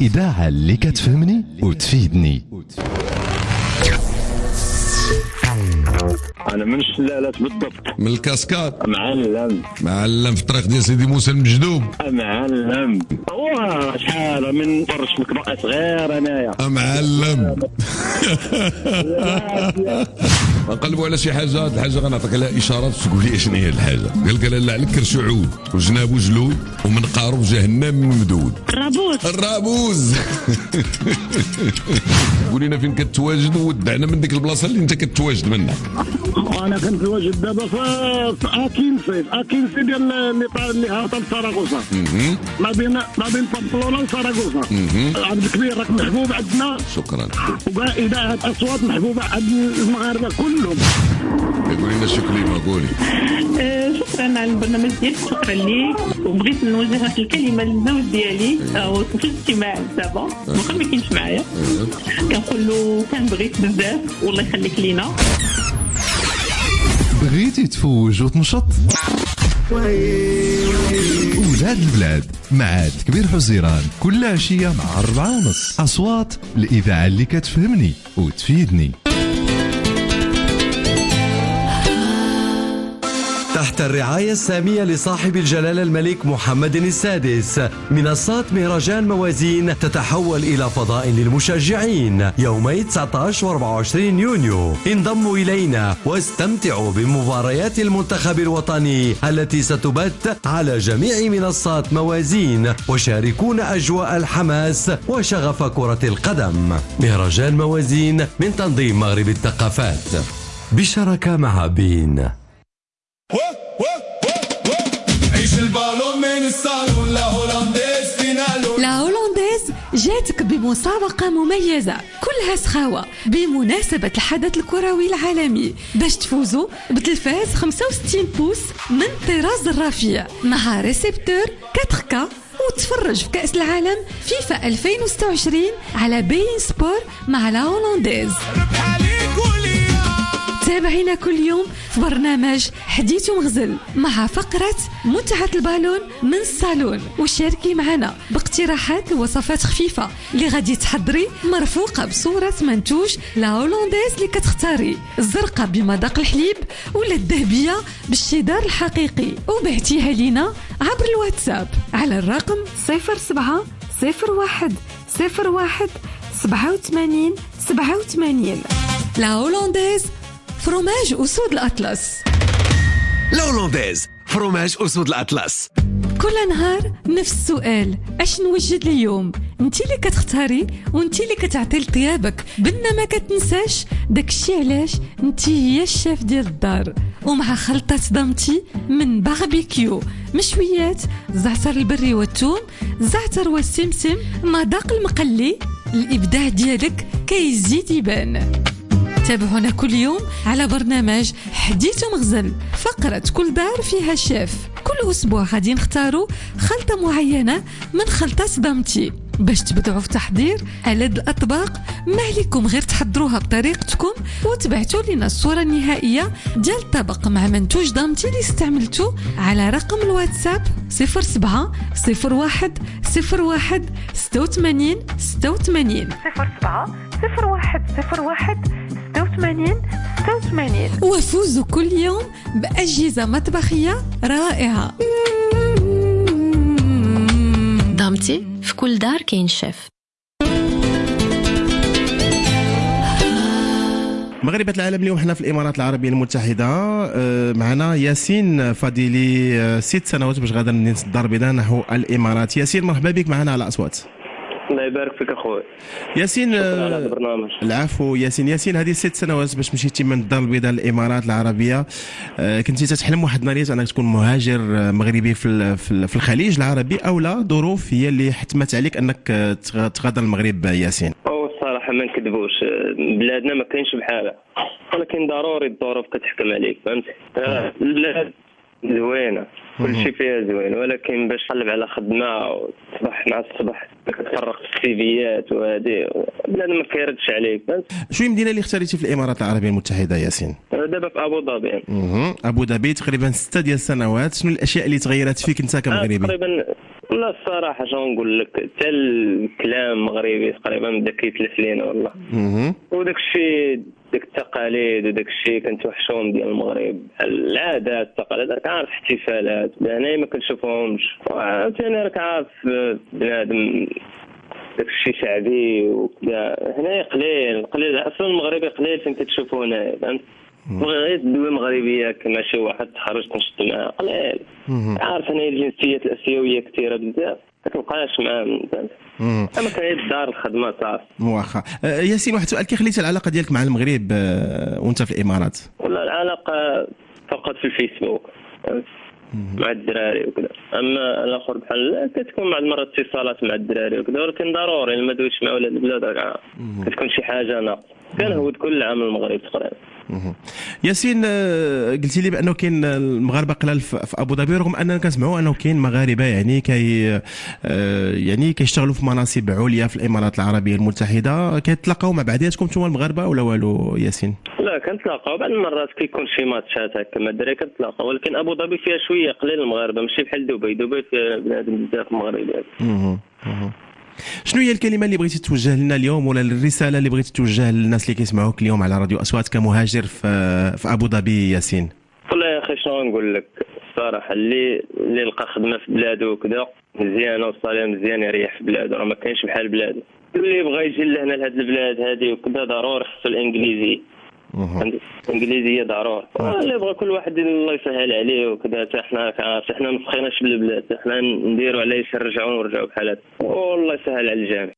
الإذاعة اللي كتفهمني وتفيدني. انا من الشلالات بالضبط، من الكاسكاد. معلم في الطريق ديال سيدي موسى المجدوب. معلم شحال من فرش مكبأ صغير انايا. معلم نقلبوا على شي حاجه، الحاجه غنعطيك لها اشارات تقول لي شنو هي الحاجه. قال لك لا عليك كرش عود وجنابو جلود ومنقارو جهنم ممدود. الرابوز قول لنا فين كتواجد ودعنا من ديك البلاصه اللي انت كتواجد منها. انا كنتواجد دابا في اكينسي ديال اللي هاطل ساراغوسا، ما بين بامبلونا وساراغوسا. عبد الكبير راك محبوب عندنا. شكرا. وكاع اذاعه اصوات محبوبه عند المغاربه كلهم. قولي لنا شي كلمه قولي. شكرا على البرنامج ديالك، شكرا ليك، وبغيت نوجه لك الكلمه للزوج ديالي في الاجتماع دابا واخا ما كاينش معايا، كنقول له كنبغيك بزاف والله يخليك لينا. بغيتي تفوج وتنشط؟ ولاد البلاد مع كبير حزيران كل عشية مع 4:30. أصوات الإذاعة اللي كتفهمني وتفيدني. تحت الرعاية السامية لصاحب الجلالة الملك محمد السادس، منصات مهرجان موازين تتحول إلى فضاء للمشجعين يومي 19 و 24 يونيو. انضموا إلينا واستمتعوا بمباريات المنتخب الوطني التي ستبث على جميع منصات موازين، وشاركونا أجواء الحماس وشغف كرة القدم. مهرجان موازين من تنظيم مغرب الثقافات بشراكة مع بين. عيش البالون من الصالون، لا هولنديز فينالو. لا هولنديز جاتك بمسابقة مميزة كلها سخاوة بمناسبة الحدث الكروي العالمي باش تفوزوا بتلفاز 65 بوس من طراز الرفيع مع ريسيبتور 4K وتفرج في كأس العالم فيفا 2026 على بين سبور مع لا هولنديز. تابعينا كل يوم في برنامج حديث ومغزل مع فقرة متعة البالون من الصالون، وشاركي معنا باقتراحات لوصفات خفيفة اللي غادي تحضري مرفوقة بصورة منتوج لا هولنديز اللي كتختاري، الزرقاء بمذاق الحليب ولا الذهبية بالشيدار الحقيقي، وبعتيها لينا عبر الواتساب على الرقم 07 01 01 87 87. لا هولنديز فروماج أسود الأطلس. لا هولنديز فروماج أسود الأطلس. كل نهار نفس السؤال، اش نوجد اليوم؟ انتي اللي كتختاري وانتي اللي كتعطي لطيابك، بنا ما كتنساش داكشي علاش انتي هي الشاف ديال الدار. ومع خلطة ضمتي من باربيكيو، مشويات، زعتر البري والثوم، زعتر والسمسم، مذاق المقلي، الإبداع ديالك كيزيد يبان. تابعونا كل يوم على برنامج حديث ومغزل، فقرة كل دار فيها شيف. كل أسبوع غادي نختاروا خلطة معينة من خلطات ضمتي باش تبدعوا في تحضير ألذ الأطباق. ما عليكم غير تحضروها بطريقتكم وتبعتوا لنا الصورة النهائية ديال الطبق مع منتوج ضمتي اللي استعملتوه على رقم الواتساب 07 01 01 86 86 07 01 01 86 86. وفوزوا كل يوم بأجهزة مطبخية رائعة. ضمتي في كل دار كاين شيف. مغربة العالم اليوم حنا في الإمارات العربية المتحدة. معنا ياسين فضيلي 6 سنوات باش غادا من الدار البيضاء نحو الإمارات. ياسين مرحبا بك معنا على أصوات. الله يبارك فيك اخويا ياسين. على البرنامج. العفو ياسين هذه 6 سنوات باش مشيتي من الدار البيضاء للامارات العربيه. كنتي تتحلم واحد النهار انك تكون مهاجر مغربي في الخليج العربي، او لا ظروف هي اللي حتمت عليك انك تغادر المغرب ياسين؟ الصراحه ما نكذبوش، بلادنا ما كاينش بحالها، ولكن ضروري الظروف كتحكم عليك، فهمتي؟ البلاد زوينه كل شيء فيها زوين، ولكن باش تقلب على خدمه وتصبح مع الصباح كتفرق في السيفيات وهذه بلاد ما كيردش عليك. شو المدينه اللي اختاريتي في الامارات العربيه المتحده ياسين؟ دابا في ابو ظبي. ابو ظبي تقريبا 6 ديال السنوات. شنو الاشياء اللي تغيرت فيك انت كمغربي؟ تقريبا لا الصراحه شنو نقول لك، حتى الكلام المغربي تقريبا بدا كيتلف لينا والله. وداك الشيء ديك التقاليد وداك الشيء كنتوحشوهم ديال المغرب، العادات التقاليد راك عارف، احتفالات هنايا ما كنشوفوهمش. ثاني راك عارف بنادم داك الشيء شعبي وكذا هنايا قليل اصلا المغربي قليل فين كتشوفو هنايا، فهمت؟ غير الدول المغربيه كما شي واحد تخرج تنشط معاه قليل. عارف هنايا الجنسيات الاسيويه كثيره بزاف ما كنبقاش معاهم، فهمت؟ اما كاين الدار الخدمه صافي. واخا ياسين، واحد السؤال، كي خليتي العلاقه ديالك مع المغرب وانت في الامارات؟ والله العلاقه فقط في الفيسبوك مع الدراري وكذا، اما الاخر بحال كتكون مع المرات اتصالات مع الدراري وكذا، ولكن ضروري ما دويش مع ولاد البلاد كتكون شي حاجه ناقصه. كنهود كل عام المغرب تقريبا. ياسين، قلتي لي بانه كاين المغاربه قلال في ابو ظبي، رغم اننا كنسمعوا انه كاين مغاربه يعني كيشتغلوا في مناصب عليا في الامارات العربيه المتحده. كتلاقاو مع بعضياتكم نتوما المغاربه ولا والو ياسين؟ لا كنتلاقاو بعض المرات كيكون شي ماتشات هكا مع الدراري كنتلاقاو، ولكن ابو ظبي فيها شويه قليل المغاربه، ماشي بحال دبي فيها بنادم بزاف مغربي. شنو هي الكلمه اللي بغيتي توجه لنا اليوم، ولا الرساله اللي بغيتي توجه للناس اللي كيسمعوك اليوم على راديو اصوات كمهاجر في ابو ظبي ياسين؟ والله يا اخي شنو نقول لك الصراحه، اللي لقى خدمه في بلاده وكذا مزيانه وصاليه مزيان يريح في بلاده، راه ما كاينش بحال بلاده. اللي بغى يجي لهنا لهاد البلاد هذه وكذا ضروري خصو الانجليزي، الانجليزيه ضروري. اللي بغى كل واحد الله يسهل عليه وكذا، حتى حنا ما فخيناش بالبلاد، حنا نديروا علاش نرجعوا ونرجعوا بحال هكا، والله يسهل على الجميع.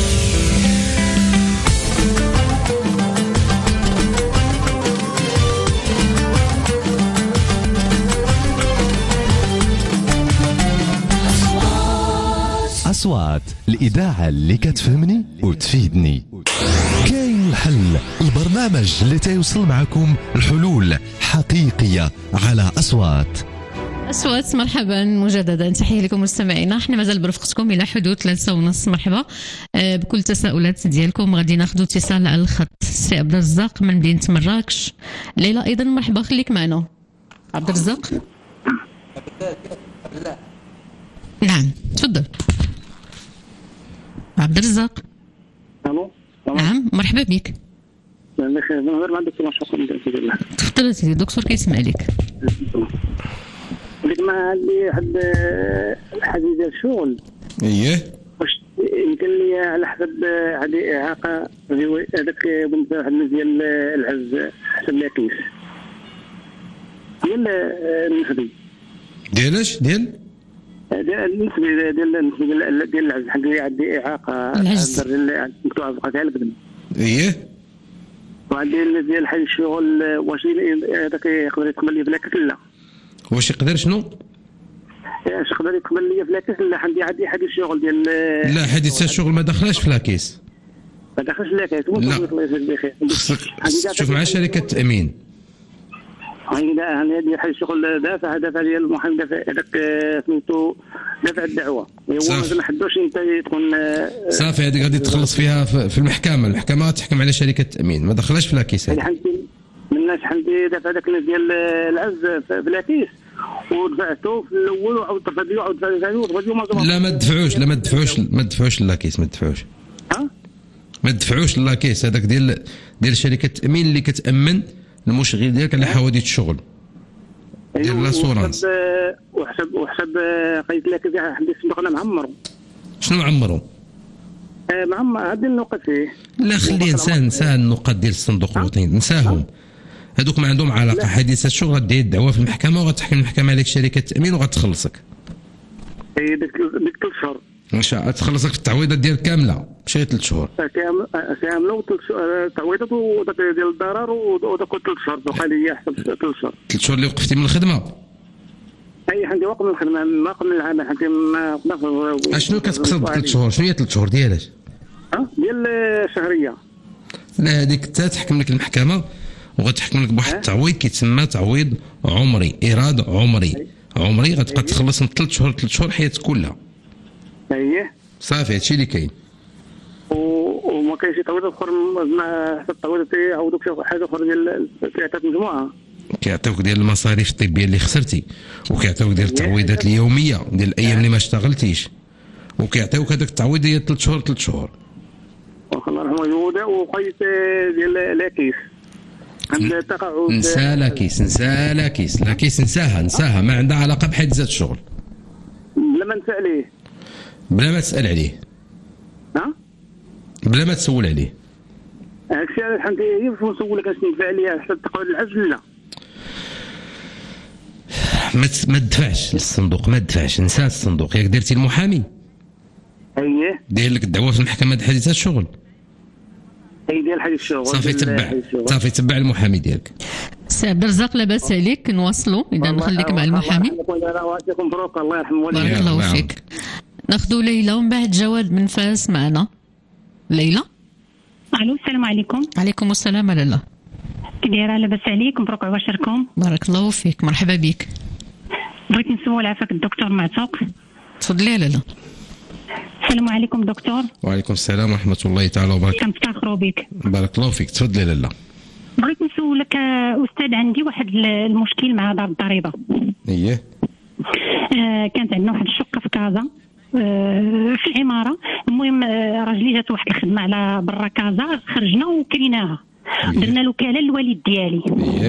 أصوات الإذاعة اللي كتفهمني وتفيدني. كاين الحل، البرنامج اللي تيوصل معكم الحلول حقيقية على أصوات. أصوات مرحبا مجددا، تحية لكم مستمعينا، احنا مازال برفقتكم إلى حدود 3:30. مرحبا بكل تساؤلات ديالكم. غادي ناخذ اتصال على الخط. السي عبد الرزاق من مدينة مراكش. ليلى أيضا مرحبا، خليك معنا عبد الرزاق. نعم تفضل عبد الرزاق. الو نعم مرحبا بك. بخير، من غير ما عندك تفضل سيدي الدكتور كيسمع لك. قلت ما عندي واحد الحاجه ديال الشغل. اييه واش يمكن لي على حسب عندي اعاقه هذاك بنت واحد ديال العز حسب لاكيس ديال النسبي ديالاش ديال النسبي ديال العز، حق عندي اعاقه مكتوبه في قتال القدم. اييه وعندي ديال حل الشغل، واش هذاك يقدر يتقبل لي بلاكس لا؟ واش يقدر شنو؟ اش يقدر يتقبل لي في لاكيس لا؟ عندي حديث الشغل ديال لا حديث الشغل ما دخلش في لاكيس، ما دخلش لاكيس. لا شوف مع شركه تامين. هذه حل الشغل دافع ديال المحامي، دافع هذاك سميتو دافع الدعوه، هو ما حدوش انت تكون صافي. هذيك غادي تخلص فيها في المحكمه تحكم على شركه تامين، ما دخلش في لاكيس. من الناس عندي دافع داك ديال العز في لاكيس ودفعته في الاول وعاود دفعت له وعاود دفعت له وغادي لا ما تدفعوش اللاكيس، ما تدفعوش اللاكيس. هذاك ديال شركه التامين اللي كتامن المشغل ديالك على حوادث الشغل ديال لاسورانس. وحسب قيد لك عندي صندوقنا معمرو. شنو معمرو؟ معمر هذه النقط فيه. لا خليه نسى النقط ديال الصندوق الوطني، نساهم هذوك ما عندهم علاقه. حادثه الشغل غدير الدعوه في المحكمه وغتحكم المحكمه عليك شركه التامين وغتخلصك. ديك 3 شهور ان شاء الله تخلصك في التعويضات ديالك كامله، ماشي 3 شهور كامله وتعويضات وداك ديال الضرر وداك 3 شهور بقى لي حسب 3 شهور. 3 شهور اللي وقفتي من الخدمه؟ اي عندي وقت من الخدمه، ما قبل العام حتى ما اشنو كتقصد ب 3 شهور؟ شنو هي 3 شهور ديالاش؟ ديال الشهريه. لا هذيك تحكم لك المحكمه وغتحكم لك بواحد التعويض كيتسمى تعويض عمري، ايراد عمري غتبقى تخلص من 3 شهور 3 شهور حياتك كلها. اييه صافي هادشي اللي كاين. وما كاينش تعويض اخر مع التعويض يعوضوك شي حاجه اخرى ديال تعطات مجموعه. كيعطيوك ديال المصاريف الطبيه اللي خسرتي، وكيعطيوك ديال التعويضات اليوميه ديال الايام اللي ما اشتغلتيش، وكيعطيوك هذاك التعويض ديال 3 شهور. الله يرحمه يهودا وقيت ديال لاكيس عند التقاعد. نسى لاكيس نساها ما عندها علاقه بحال ذات الشغل. بلا ما نسى عليه. بلا ما تسال عليه. بلا ما تسول عليه. هاكشي علاش حنت هي نسولك اش ندفع عليها حتى تقعد العزل. لا ما تدفعش للصندوق، ما تدفعش، نسى الصندوق. ياك درتي المحامي اييه داير لك الدعوه في المحكمه ديال حديث الشغل. اي ديال حديث الشغل صافي تبع المحامي ديالك. سي عبد الرزاق لاباس عليك؟ نواصلوا اذا نخليك مع المحامي. الله يرحم والديك. بارك الله فيك. ناخذوا ليلى ومن بعد جواد من فاس معنا. ليلى. الو السلام عليكم. عليكم السلام لاله. كي دايره؟ لاباس عليك؟ مبروك عواشركم. بارك الله فيك، مرحبا بك. بغيت نسول عافاك الدكتور معتوق. تفضلي يا لاله. السلام عليكم دكتور. وعليكم السلام ورحمه الله تعالى وبركاته. كنفتخروا بك. بارك الله فيك، تفضلي لاله. بغيت نسولك استاذ، عندي واحد المشكل مع دار الضريبه. اييه. كانت عندنا واحد الشقه في كازا في العماره. المهم راجلي جات واحد الخدمه على برا كازا، خرجنا وكريناها. درنا الوكاله للوالد ديالي.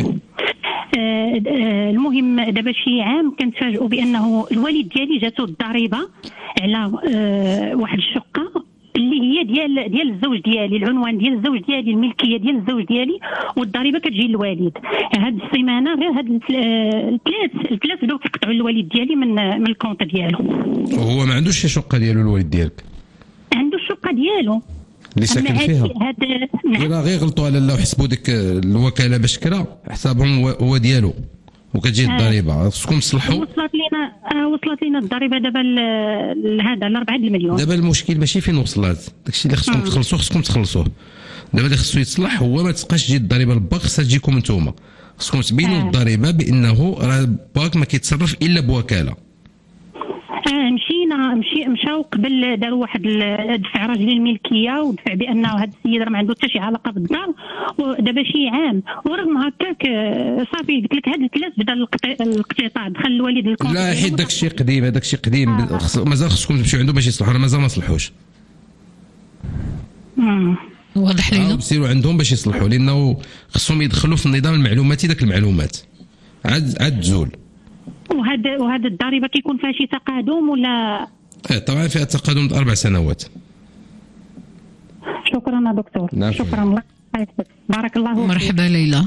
المهم دابا شي عام كنتفاجئوا بانه الوالد ديالي جاتو الضريبه على واحد الشقه اللي هي ديال الزوج ديالي، العنوان ديال الزوج ديالي، الملكيه ديال الزوج ديالي، والضريبه كتجي للوالد. هاد السيمانه غير هاد الثلاث بداو كيقطعوا الوالد ديالي من الكونط ديالو. وهو ما عندوش شي شقه ديالو الوالد ديالك؟ عنده الشقه ديالو اللي ساكن فيها. نعم. غير غلطوا على الله وحسبوا ديك الوكاله باش كرا حسابهم هو ديالو وكتجي الضريبه. خصكم تصلحوا. وصلت لنا الضريبه دابا هذا ل 4 مليون. دابا المشكل ماشي فين وصلت، داكشي اللي خصكم تخلصوه. دابا اللي خصو يتصلح هو ما تبقاش تجي الضريبه للباك، خصها تجيكم نتوما. خصكم تبينوا الضريبه بانه راه الباك ما كيتصرف الا بوكاله. مشاو قبل داروا واحد دفع راجلي الملكيه، ودفع بانه هذا السيد راه ما عنده حتى شي علاقه بالدار. ودابا شي عام ورغم هكاك صافي قلت لك هاد الثلاث بدا الاقتطاع، دخل الوالد الكونت. لا حيت داكشي قديم، هذاكشي قديم. مازال خصكم تمشيو عنده باش يصلحوا، راه مازال ما صلحوش. واضح لينا. بسيروا عندهم باش يصلحوا، لانه خصهم يدخلوا في النظام المعلوماتي داك المعلومات عاد تزول. وهذا الضريبه كيكون فيها شي تقادم ولا؟ طبعا فيها تقادم 4 سنوات. شكرا يا دكتور. نعم. شكرا الله يحفظك. بارك الله فيك. مرحبا ليلى.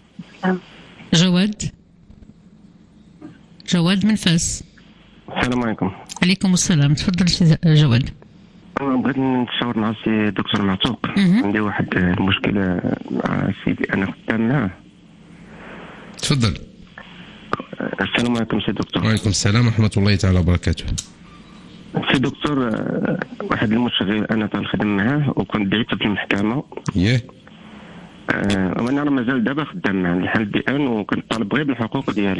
جواد من فاس. السلام عليكم. عليكم السلام، تفضل سي جواد. بغيت نتشاور مع السي دكتور معتوق. عندي واحد المشكله مع سيدي انا خدام معاه. تفضل. السلام عليكم سي دكتور. وعليكم السلام ورحمه الله تعالى وبركاته. سي دكتور، واحد المشغل انا تنخدم معاه وكنت دعيته في المحكمه. وانا راه مازال دابا خدام معاه لحد الان، وكنت طالب غير بالحقوق ديالي.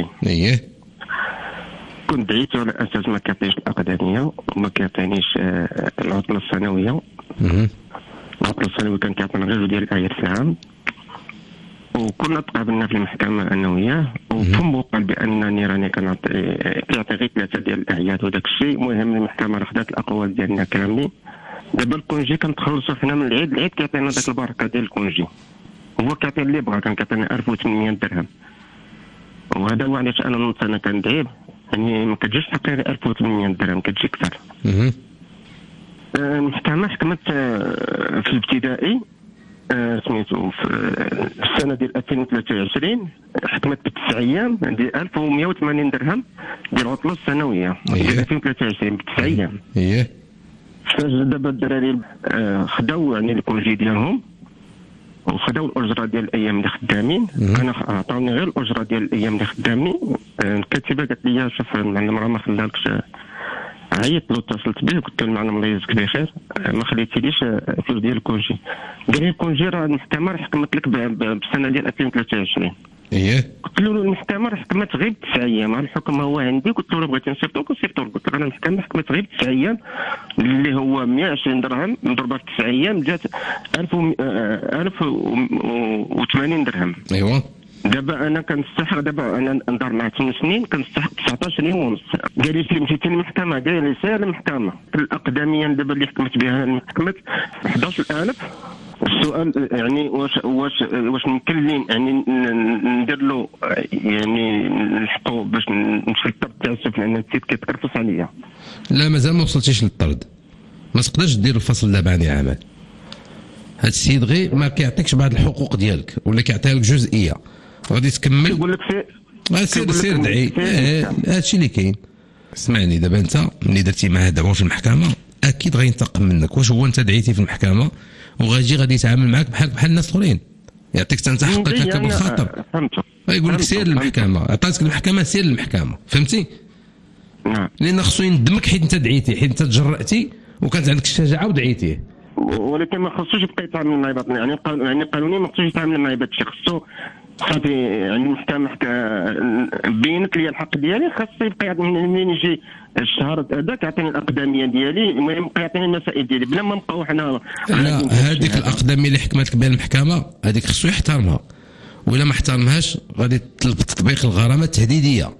كنت دعيته على اساس ما كيعطينيش الاقدميه وما كيعطينيش العطله السنويه. العطله السنويه كان كيعطينا غير ديال الاعياد في العام، وكنا تقابلنا في المحكمه انا وياه، وثم قال بانني راني كيعطي غير 3 ديال الاعياد وداك الشيء. المهم المحكمه خدات الاقوال ديالنا كاملين. دابا الكونجي كنتخلصوا حنا من العيد كيعطينا داك البركه ديال الكونجي. هو كيعطي اللي بغا، كان كيعطينا 1800 درهم. وهذا هو علاش انا كندعي، يعني ما كتجيش حقيقه 1800 درهم، كتجي اكثر. المحكمه حكمت في الابتدائي سميتو في السنه ديال 2023 حكمت ب9 ايام ديال 1180 درهم ديال العطله السنويه ديال 2023 ب9 ايام. دابا الدراري خداو يعني الكونجي ديالهم وخداو الاجره ديال الايام اللي خدامين. انا عطاوني غير الاجره ديال الايام اللي خدامين. الكاتبه قالت لي شوف المعلم راه ما خلالكش. عيطت له، اتصلت به قلت له المعلم الله يجزيك بخير، ما خليتيليش فلوس ديال الكونجي. قال لي الكونجي راه المحكمه حكمت لك بالسنه ديال 2023. قلت له المحكمه حكمت غير ب9 ايام، الحكم هو عندي. قلت له بغيتي نصيفطو قلت له انا المحكمه حكمت غير ب9 ايام اللي هو 120 درهم مضروبه في 9 ايام جات 1080 درهم. دابا انا كنستحق، دابا انا ندار مع 8 سنين كنستحق 19 يوم ونص. جالس لي مشيت للمحكمه، جالس سير المحكمه الاقدميه دابا اللي حكمت بها المحكمه 11,000. السؤال يعني واش ممكن لي يعني ندير له يعني نلحقو باش نمشي للطرد تاع السفن لان السيد كيتقرفص عليا. لا مازال ما وصلتيش للطرد، ما تقدرش دير الفصل دابا عن عمل. هاد السيد غير ما كيعطيكش بعض الحقوق ديالك ولا كيعطيها لك جزئيه، غادي تكمل يقول لك سير دعي. هادشي اللي كاين. اسمعني دابا انت ملي درتي معاه دعوه في المحكمه اكيد غينتقم منك. واش هو انت دعيتي في المحكمه غادي يتعامل معك بحال الناس الاخرين، يعطيك انت حقك هكا بالخاطر. فهمت. يقول لك سير للمحكمه، عطاتك المحكمه سير للمحكمه، فهمتي؟ نعم. لان خصو يندمك حيت انت دعيتي، حيت انت تجرأتي وكانت عندك الشجاعه ودعيتيه. ولكن ما خصوش يبقى يتعامل مع باطني، يعني قانونيا ما خصوش يتعامل مع هذا الشيء. خصو صافي يعني المحكمه بينت لي الحق ديالي، خاص يبقى يعطيني منين يجي الشهر هذاك يعطيني الاقدميه ديالي، المهم يبقى يعطيني المسائل ديالي بلا ما نبقاو حنا. لا هذيك الاقدميه اللي حكمت بها المحكمه هذيك خصو يحترمها، ولا ما احترمهاش غادي تطلب تطبيق الغرامه التهديديه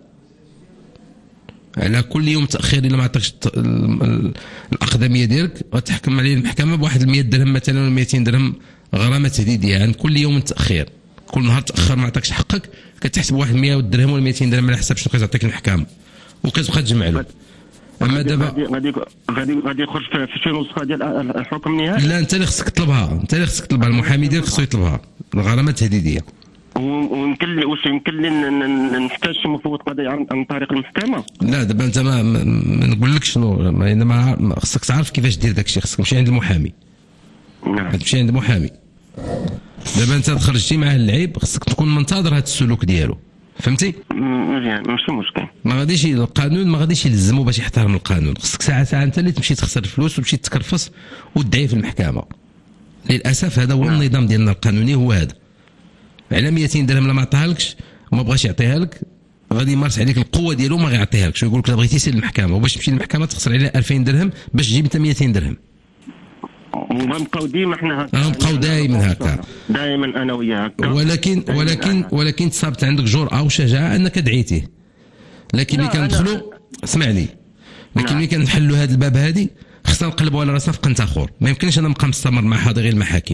على كل يوم تاخير. الا ما عطاكش الاقدميه ديالك غتحكم عليه المحكمه بواحد 100 درهم مثلا ولا 200 درهم غرامه تهديديه عن كل يوم تاخير. كل نهار تاخر ما عطاكش حقك كتحسب واحد 100 درهم ولا 200 درهم على حسب شنو كتعطيك المحكمه وكتبقى تجمع له. اما دابا غادي يخرج في شي نسخه ديال الحكم النهائي. لا انت اللي خصك تطلبها، انت اللي خصك تطلبها، المحامي ديالك خصو يطلبها الغرامه التهديديه. ويمكن لي واش يمكن لي نحتاج شي مفوض قضائي عن طريق المحكمه؟ لا دابا انت ما نقولكش شنو، ما خصك تعرف كيفاش دير داك الشيء، خصك تمشي عند المحامي. نعم. تمشي عند محامي. دابا انت خرجتي معاه اللعيب خصك تكون منتظر هذا السلوك ديالو، فهمتي؟ مزيان ماشي مشكل. ما غاديش القانون ما غاديش يلزمو باش يحترم القانون، خصك ساعه انت اللي تمشي تخسر الفلوس وتمشي تكرفص وتدعي في المحكمه. للاسف هذا هو النظام ديالنا القانوني، هو هذا. على 200 درهم لا ما عطاهالكش وما بغاش يعطيها لك غادي يمارس عليك القوه ديالو وما غيعطيها لكش، ويقول لك بغيتي سير للمحكمه، وباش تمشي للمحكمه تخسر عليها 2000 درهم باش تجيب انت 200 درهم. ونبقاو ديما حنا هكا، نبقاو دائما هكا، دائما انا وياه هكا. ولكن تصابت عندك جرأه وشجاعه انك دعيتيه. لكن ملي كندخلوا اسمعني، لكن ملي كنحلوا هذا الباب هذه خصنا نقلبوا على راسنا في قنت اخر. ما يمكنش انا نبقى مستمر مع حاضري المحاكم.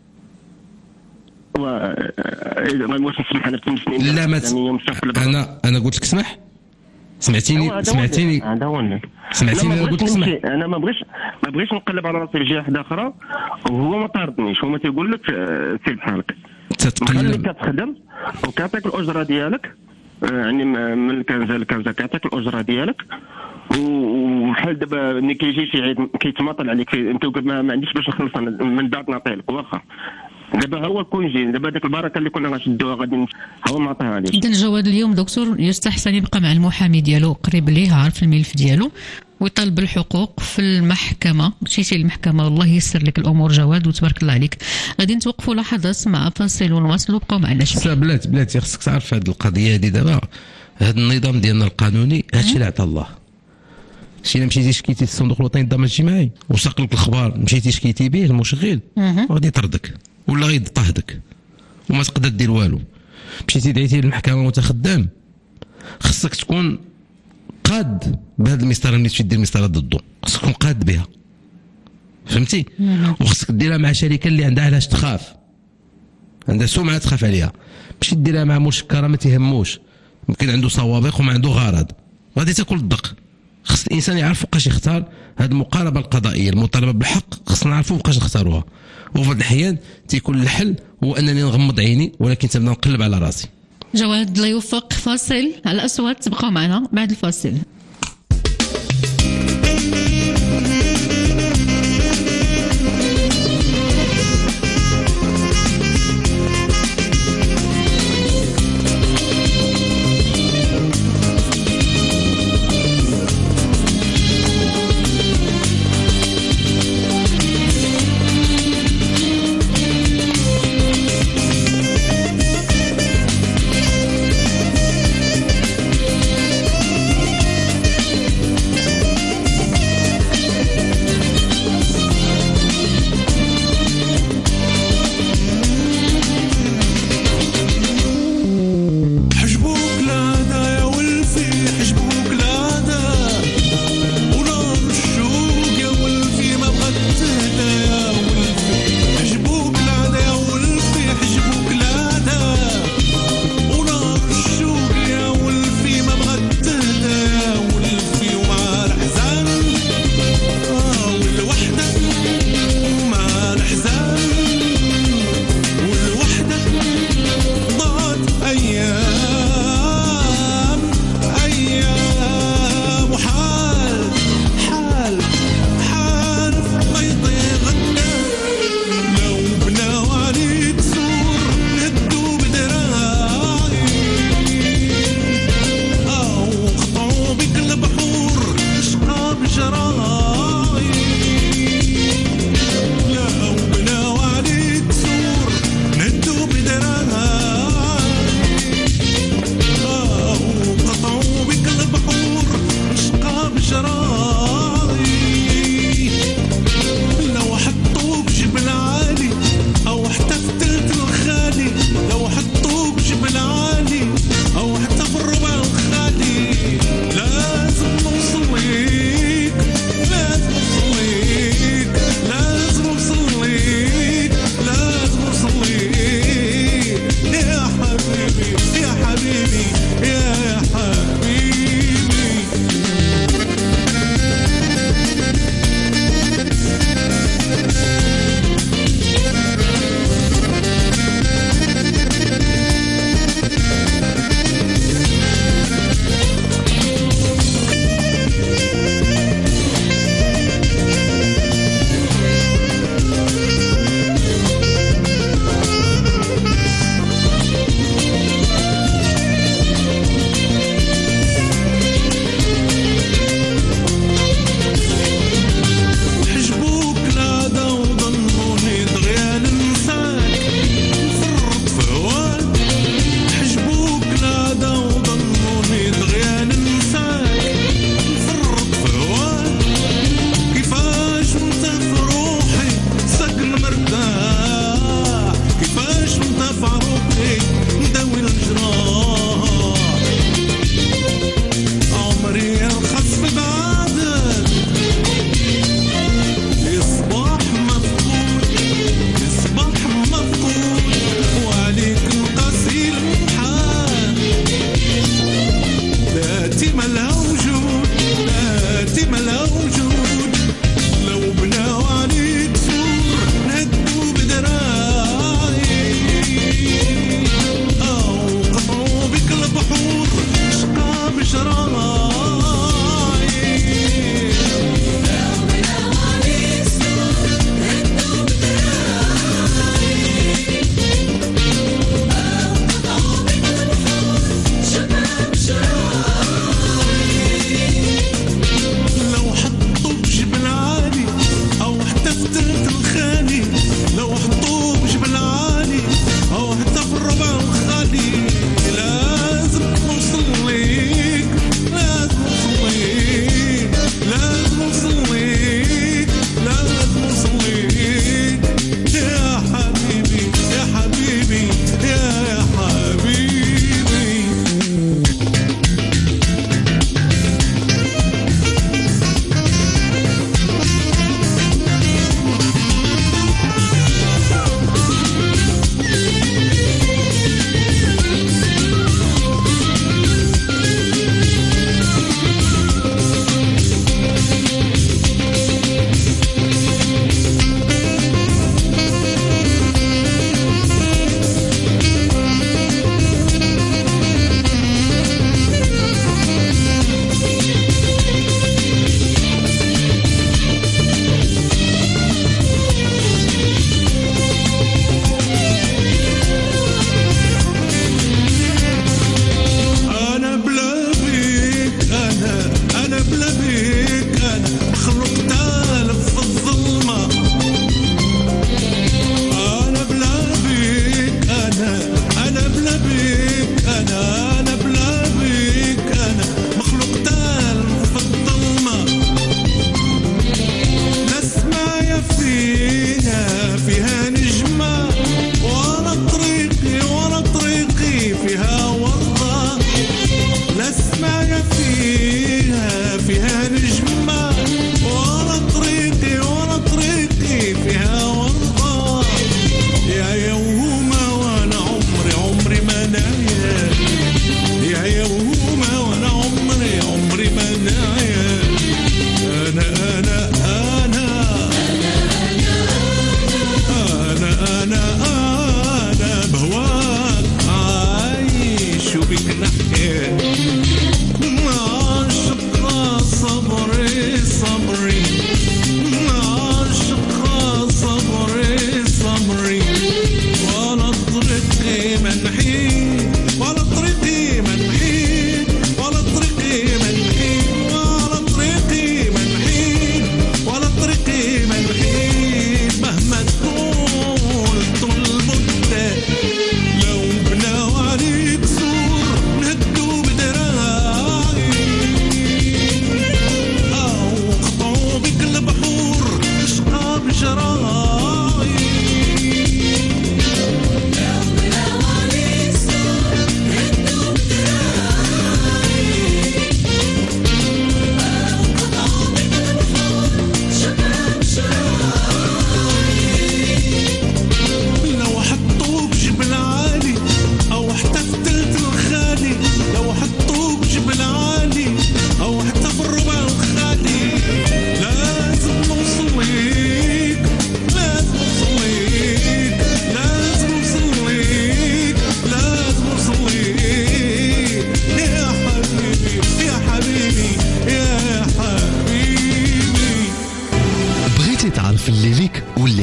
واش نسمح انا في سنين؟ لا ما انا قلت لك اسمح. سمعتيني هذا هو سمعتيني انا قلت لك اسمح. انا ما بغيتش نقلب على راسي في جهه واحده اخرى وهو ما طاردنيش. هو تيقول لك سير بحالك تتقلب كتخدم وكيعطيك الاجره ديالك، يعني من الكنزه للكنزه كيعطيك الاجره ديالك. وبحال دابا ملي كيجي شي عيد كيتماطل عليك انت ما عنديش باش نخلص من داك نعطيه لك واخا. دابا هو كونجي دابا ديك البركه اللي كنا غنشدوها غادي هو ما عطاها ليش. اذا الجواد اليوم دكتور يستحسن يبقى مع المحامي ديالو قريب ليه، عارف الملف ديالو، ويطالب الحقوق في المحكمه. مشيتي للمحكمه والله يسر لك الامور جواد وتبارك الله عليك. غادي نتوقفوا لحظات مع فاصل ونواصلوا. بقاو معنا شويه. بلاتي خصك تعرف هذه القضيه هذه دابا، هذا النظام ديالنا القانوني هادشي اللي عطا الله. شي الا مشيتي شكيتي للصندوق الوطني للضمان الاجتماعي وساق لك الخبر مشيتي شكيتي به المشغل غادي يطردك ولا غيضطهدك وما تقدر دير والو. مشيتي دعيتي للمحكمه وانت خدام خصك تكون قاد بهذا المسطره اللي تمشي دير مسطره ضده، خصك تكون قاد بها، فهمتي؟ وخصك ديرها مع شركه اللي عندها علاش تخاف، عندها سمعه تخاف عليها. ماشي ديرها مع مشكره ما تهموش، يمكن عنده سوابق وما عنده غرض، غادي تاكل الدق. خص الانسان يعرف فوقاش يختار. هذه المقاربه القضائيه المطالبه بالحق خصنا نعرفوا فوقاش نختاروها. وفي بعض الاحيان تيكون الحل هو انني نغمض عيني ولكن تبدا نقلب على راسي. جواد الله يوفق. فاصل على الاصوات، تبقاو معنا بعد الفاصل.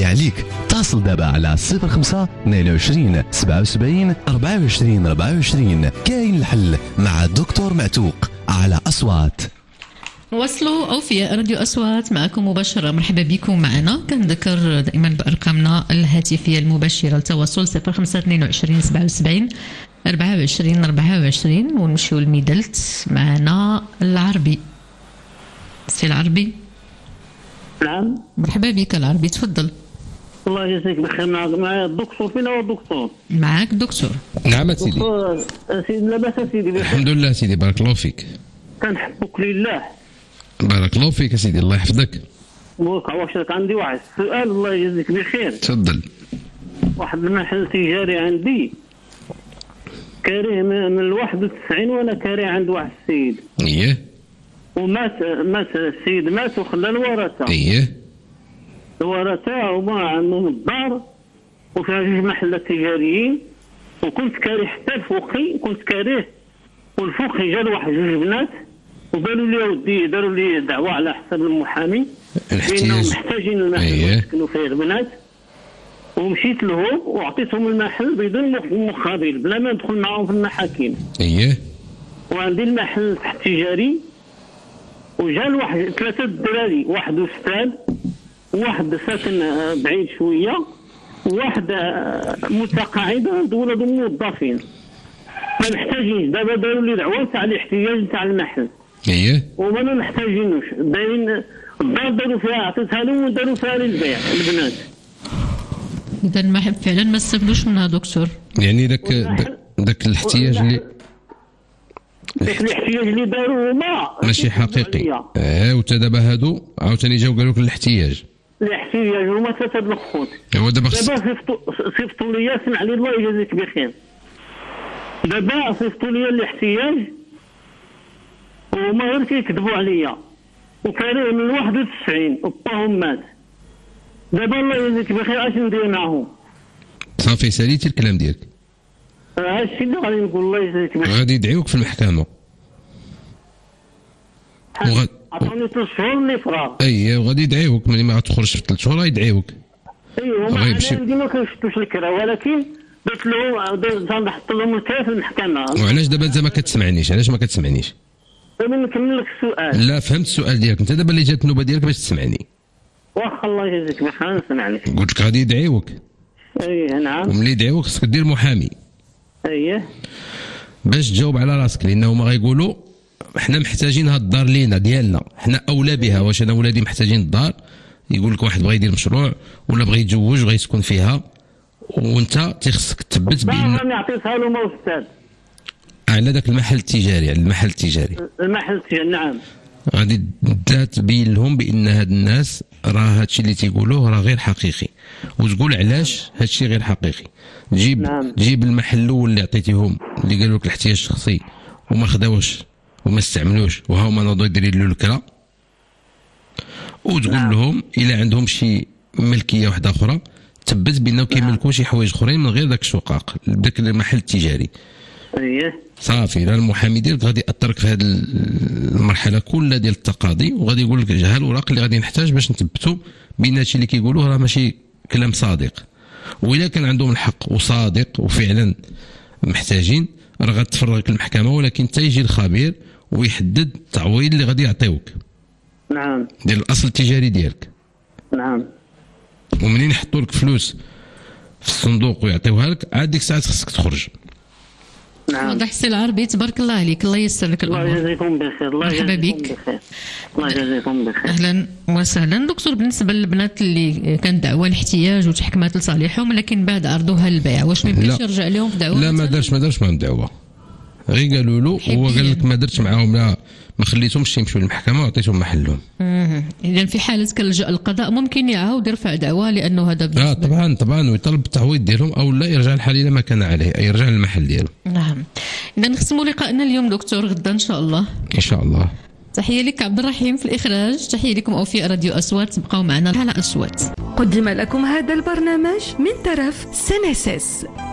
عليك. اتصل دابا على 05 22 77 24 24. كاين الحل مع الدكتور معتوق على أصوات. وصلوا أوفياء راديو أصوات معكم مباشرة. مرحبا بكم معنا. كنذكر دائما بأرقامنا الهاتفية المباشرة للتواصل 0522 77 24 24 ونمشيو لميدلت. معنا العربي. سي العربي. نعم مرحبا بك العربي، تفضل. الله يجزيك بخير. معايا الدكتور. فين هو الدكتور؟ معاك دكتور. نعم سيدي. سيدي لاباس سيدي؟ الحمد لله سيدي، بارك الله فيك. كنحبك لله. بارك الله فيك سيدي، الله يحفظك. واش عندي واحد السؤال الله يجزيك بخير. تفضل. واحد المحل تجاري عندي كاريه من 91 وانا كاريه عند واحد السيد. اييه. ومات السيد مات وخلى الورثه. اييه. الورثه هما عندهم الدار وفيها جوج محلات تجاريين، وكنت كاري حتى الفوقي كنت كاريه، والفوقي جا واحد جوج بنات وقالوا لي ودي داروا لي دعوه على حساب المحامي بانهم محتاجين المحل يسكنوا فيه البنات، ومشيت لهم وعطيتهم المحل بدون مقابل بلا ما ندخل معاهم في المحاكم. اييه. وعندي المحل تحت تجاري، وجا واحد 3 دراري، واحد استاذ وواحد ساكن بعيد شويه وواحد متقاعد وعنده ولاد موظفين ما محتاجينش. دابا داروا لي دعوه تاع الاحتياج تاع المحل. اييه. وما محتاجينوش، دايرين الدار داروا فيها عطيتها لهم وداروا فيها للبيع البنات. اذا ما فعلا ما استفدوش منها دكتور. يعني داك الاحتياج اللي الاحتياج اللي داروا هما ماشي حقيقي. وتا دابا هادو عاوتاني جاو قالوا لك الاحتياج هما 3 الخوت. هو دابا صيفطوا لي، اسمع لي الله يجازيك بخير، دابا صيفطوا لي الاحتياج وهما غير كيكذبوا عليا، وكاريه من 91 وباهم مات. دابا الله يجازيك بخير اش ندير معاهم؟ صافي ساليتي الكلام ديالك. هادشي اللي غادي نقول الله يجازيك بخير. غادي يدعيوك في المحكمه. عطوني 3 شهور اللي فراغ. اييه، وغادي يدعيوك ملي ما غتخرجش في 3 شهور غيدعيوك. ايوا انا عندي ما كنشدوش الكرا، ولكن درت لهم نحط لهم الكرا في المحكمه. وعلاش دابا انت ما كتسمعنيش؟ علاش ما كتسمعنيش؟ دابا نكمل لك السؤال. لا فهمت السؤال ديالك، انت دابا اللي جات النوبه ديالك باش تسمعني. واخا الله يجازيك بخير نسمع لك. قلت لك غادي يدعيوك. ايه نعم. وملي يدعيوك خصك دير محامي. اييه. باش تجاوب على راسك، لان هما غيقولوا حنا محتاجين هاد الدار لينا ديالنا، حنا اولى بها. واش انا ولادي محتاجين الدار؟ يقول لك واحد بغى يدير مشروع ولا بغى يتزوج وغا يسكن فيها، وانت تيخصك تثبت بان انا عطيتها له استاذ على ذاك المحل التجاري. المحل التجاري نعم. غادي تبين لهم بان هاد الناس راه هادشي اللي تيقولوه راه غير حقيقي، وتقول علاش هادشي غير حقيقي. جيب المحل الاول اللي عطيتيهم اللي قالوا لك الاحتياج الشخصي وما خداوش وما استعملوش، وها هما نوضوا يديروا له الكرا، وتقول لهم الا عندهم شي ملكيه واحده اخرى تثبت بانه كيملكوا شي حوايج اخرين من غير داك الشقاق داك المحل التجاري. اييه صافي. لا المحامي ديالك غادي ياثرك في هذه المرحله كلها ديال التقاضي، وغادي يقول لك ها الاوراق اللي غادي نحتاج باش نثبتوا بان هادشي اللي كيقولوه راه ماشي كلام صادق. واذا كان عندهم الحق وصادق وفعلا محتاجين راه غتفرغك المحكمه، ولكن حتى يجي الخبير ويحدد التعويض اللي غادي يعطيوك. نعم. ديال الاصل التجاري ديالك. نعم. ومنين يحطوا لك فلوس في الصندوق ويعطيوها لك، عاد ديك الساعه خصك تخرج. نعم. واضح سي العربي، تبارك الله عليك، الله ييسر لك الامور. الله يجزيكم بخير. الله مرحبا بك. الله يجزيكم بخير. اهلا وسهلا دكتور. بالنسبه للبنات اللي كان دعوى الاحتياج وتحكمات لصالحهم لكن بعد عرضوها للبيع، واش ما يمكنش يرجع لهم في دعوه؟ لا ما دارش معهم دعوه، غير قالوا له هو قال لك ما درتش معاهم، لا ما خليتهمش يمشوا للمحكمه وعطيتهم محلهم. اذا في حاله كلجا القضاء ممكن يعاود يرفع دعوى، لانه هذا طبعا ويطلب التعويض ديالهم، او لا يرجع الحال الى ما كان عليه، اي يرجع للمحل ديالو. نعم. اذا نختموا لقائنا اليوم دكتور، غدا ان شاء الله. ان شاء الله. تحيه لك عبد الرحيم في الاخراج، تحيه لكم اوفياء راديو اصوات، تبقوا معنا على اصوات. قدم لكم هذا البرنامج من طرف سنسس.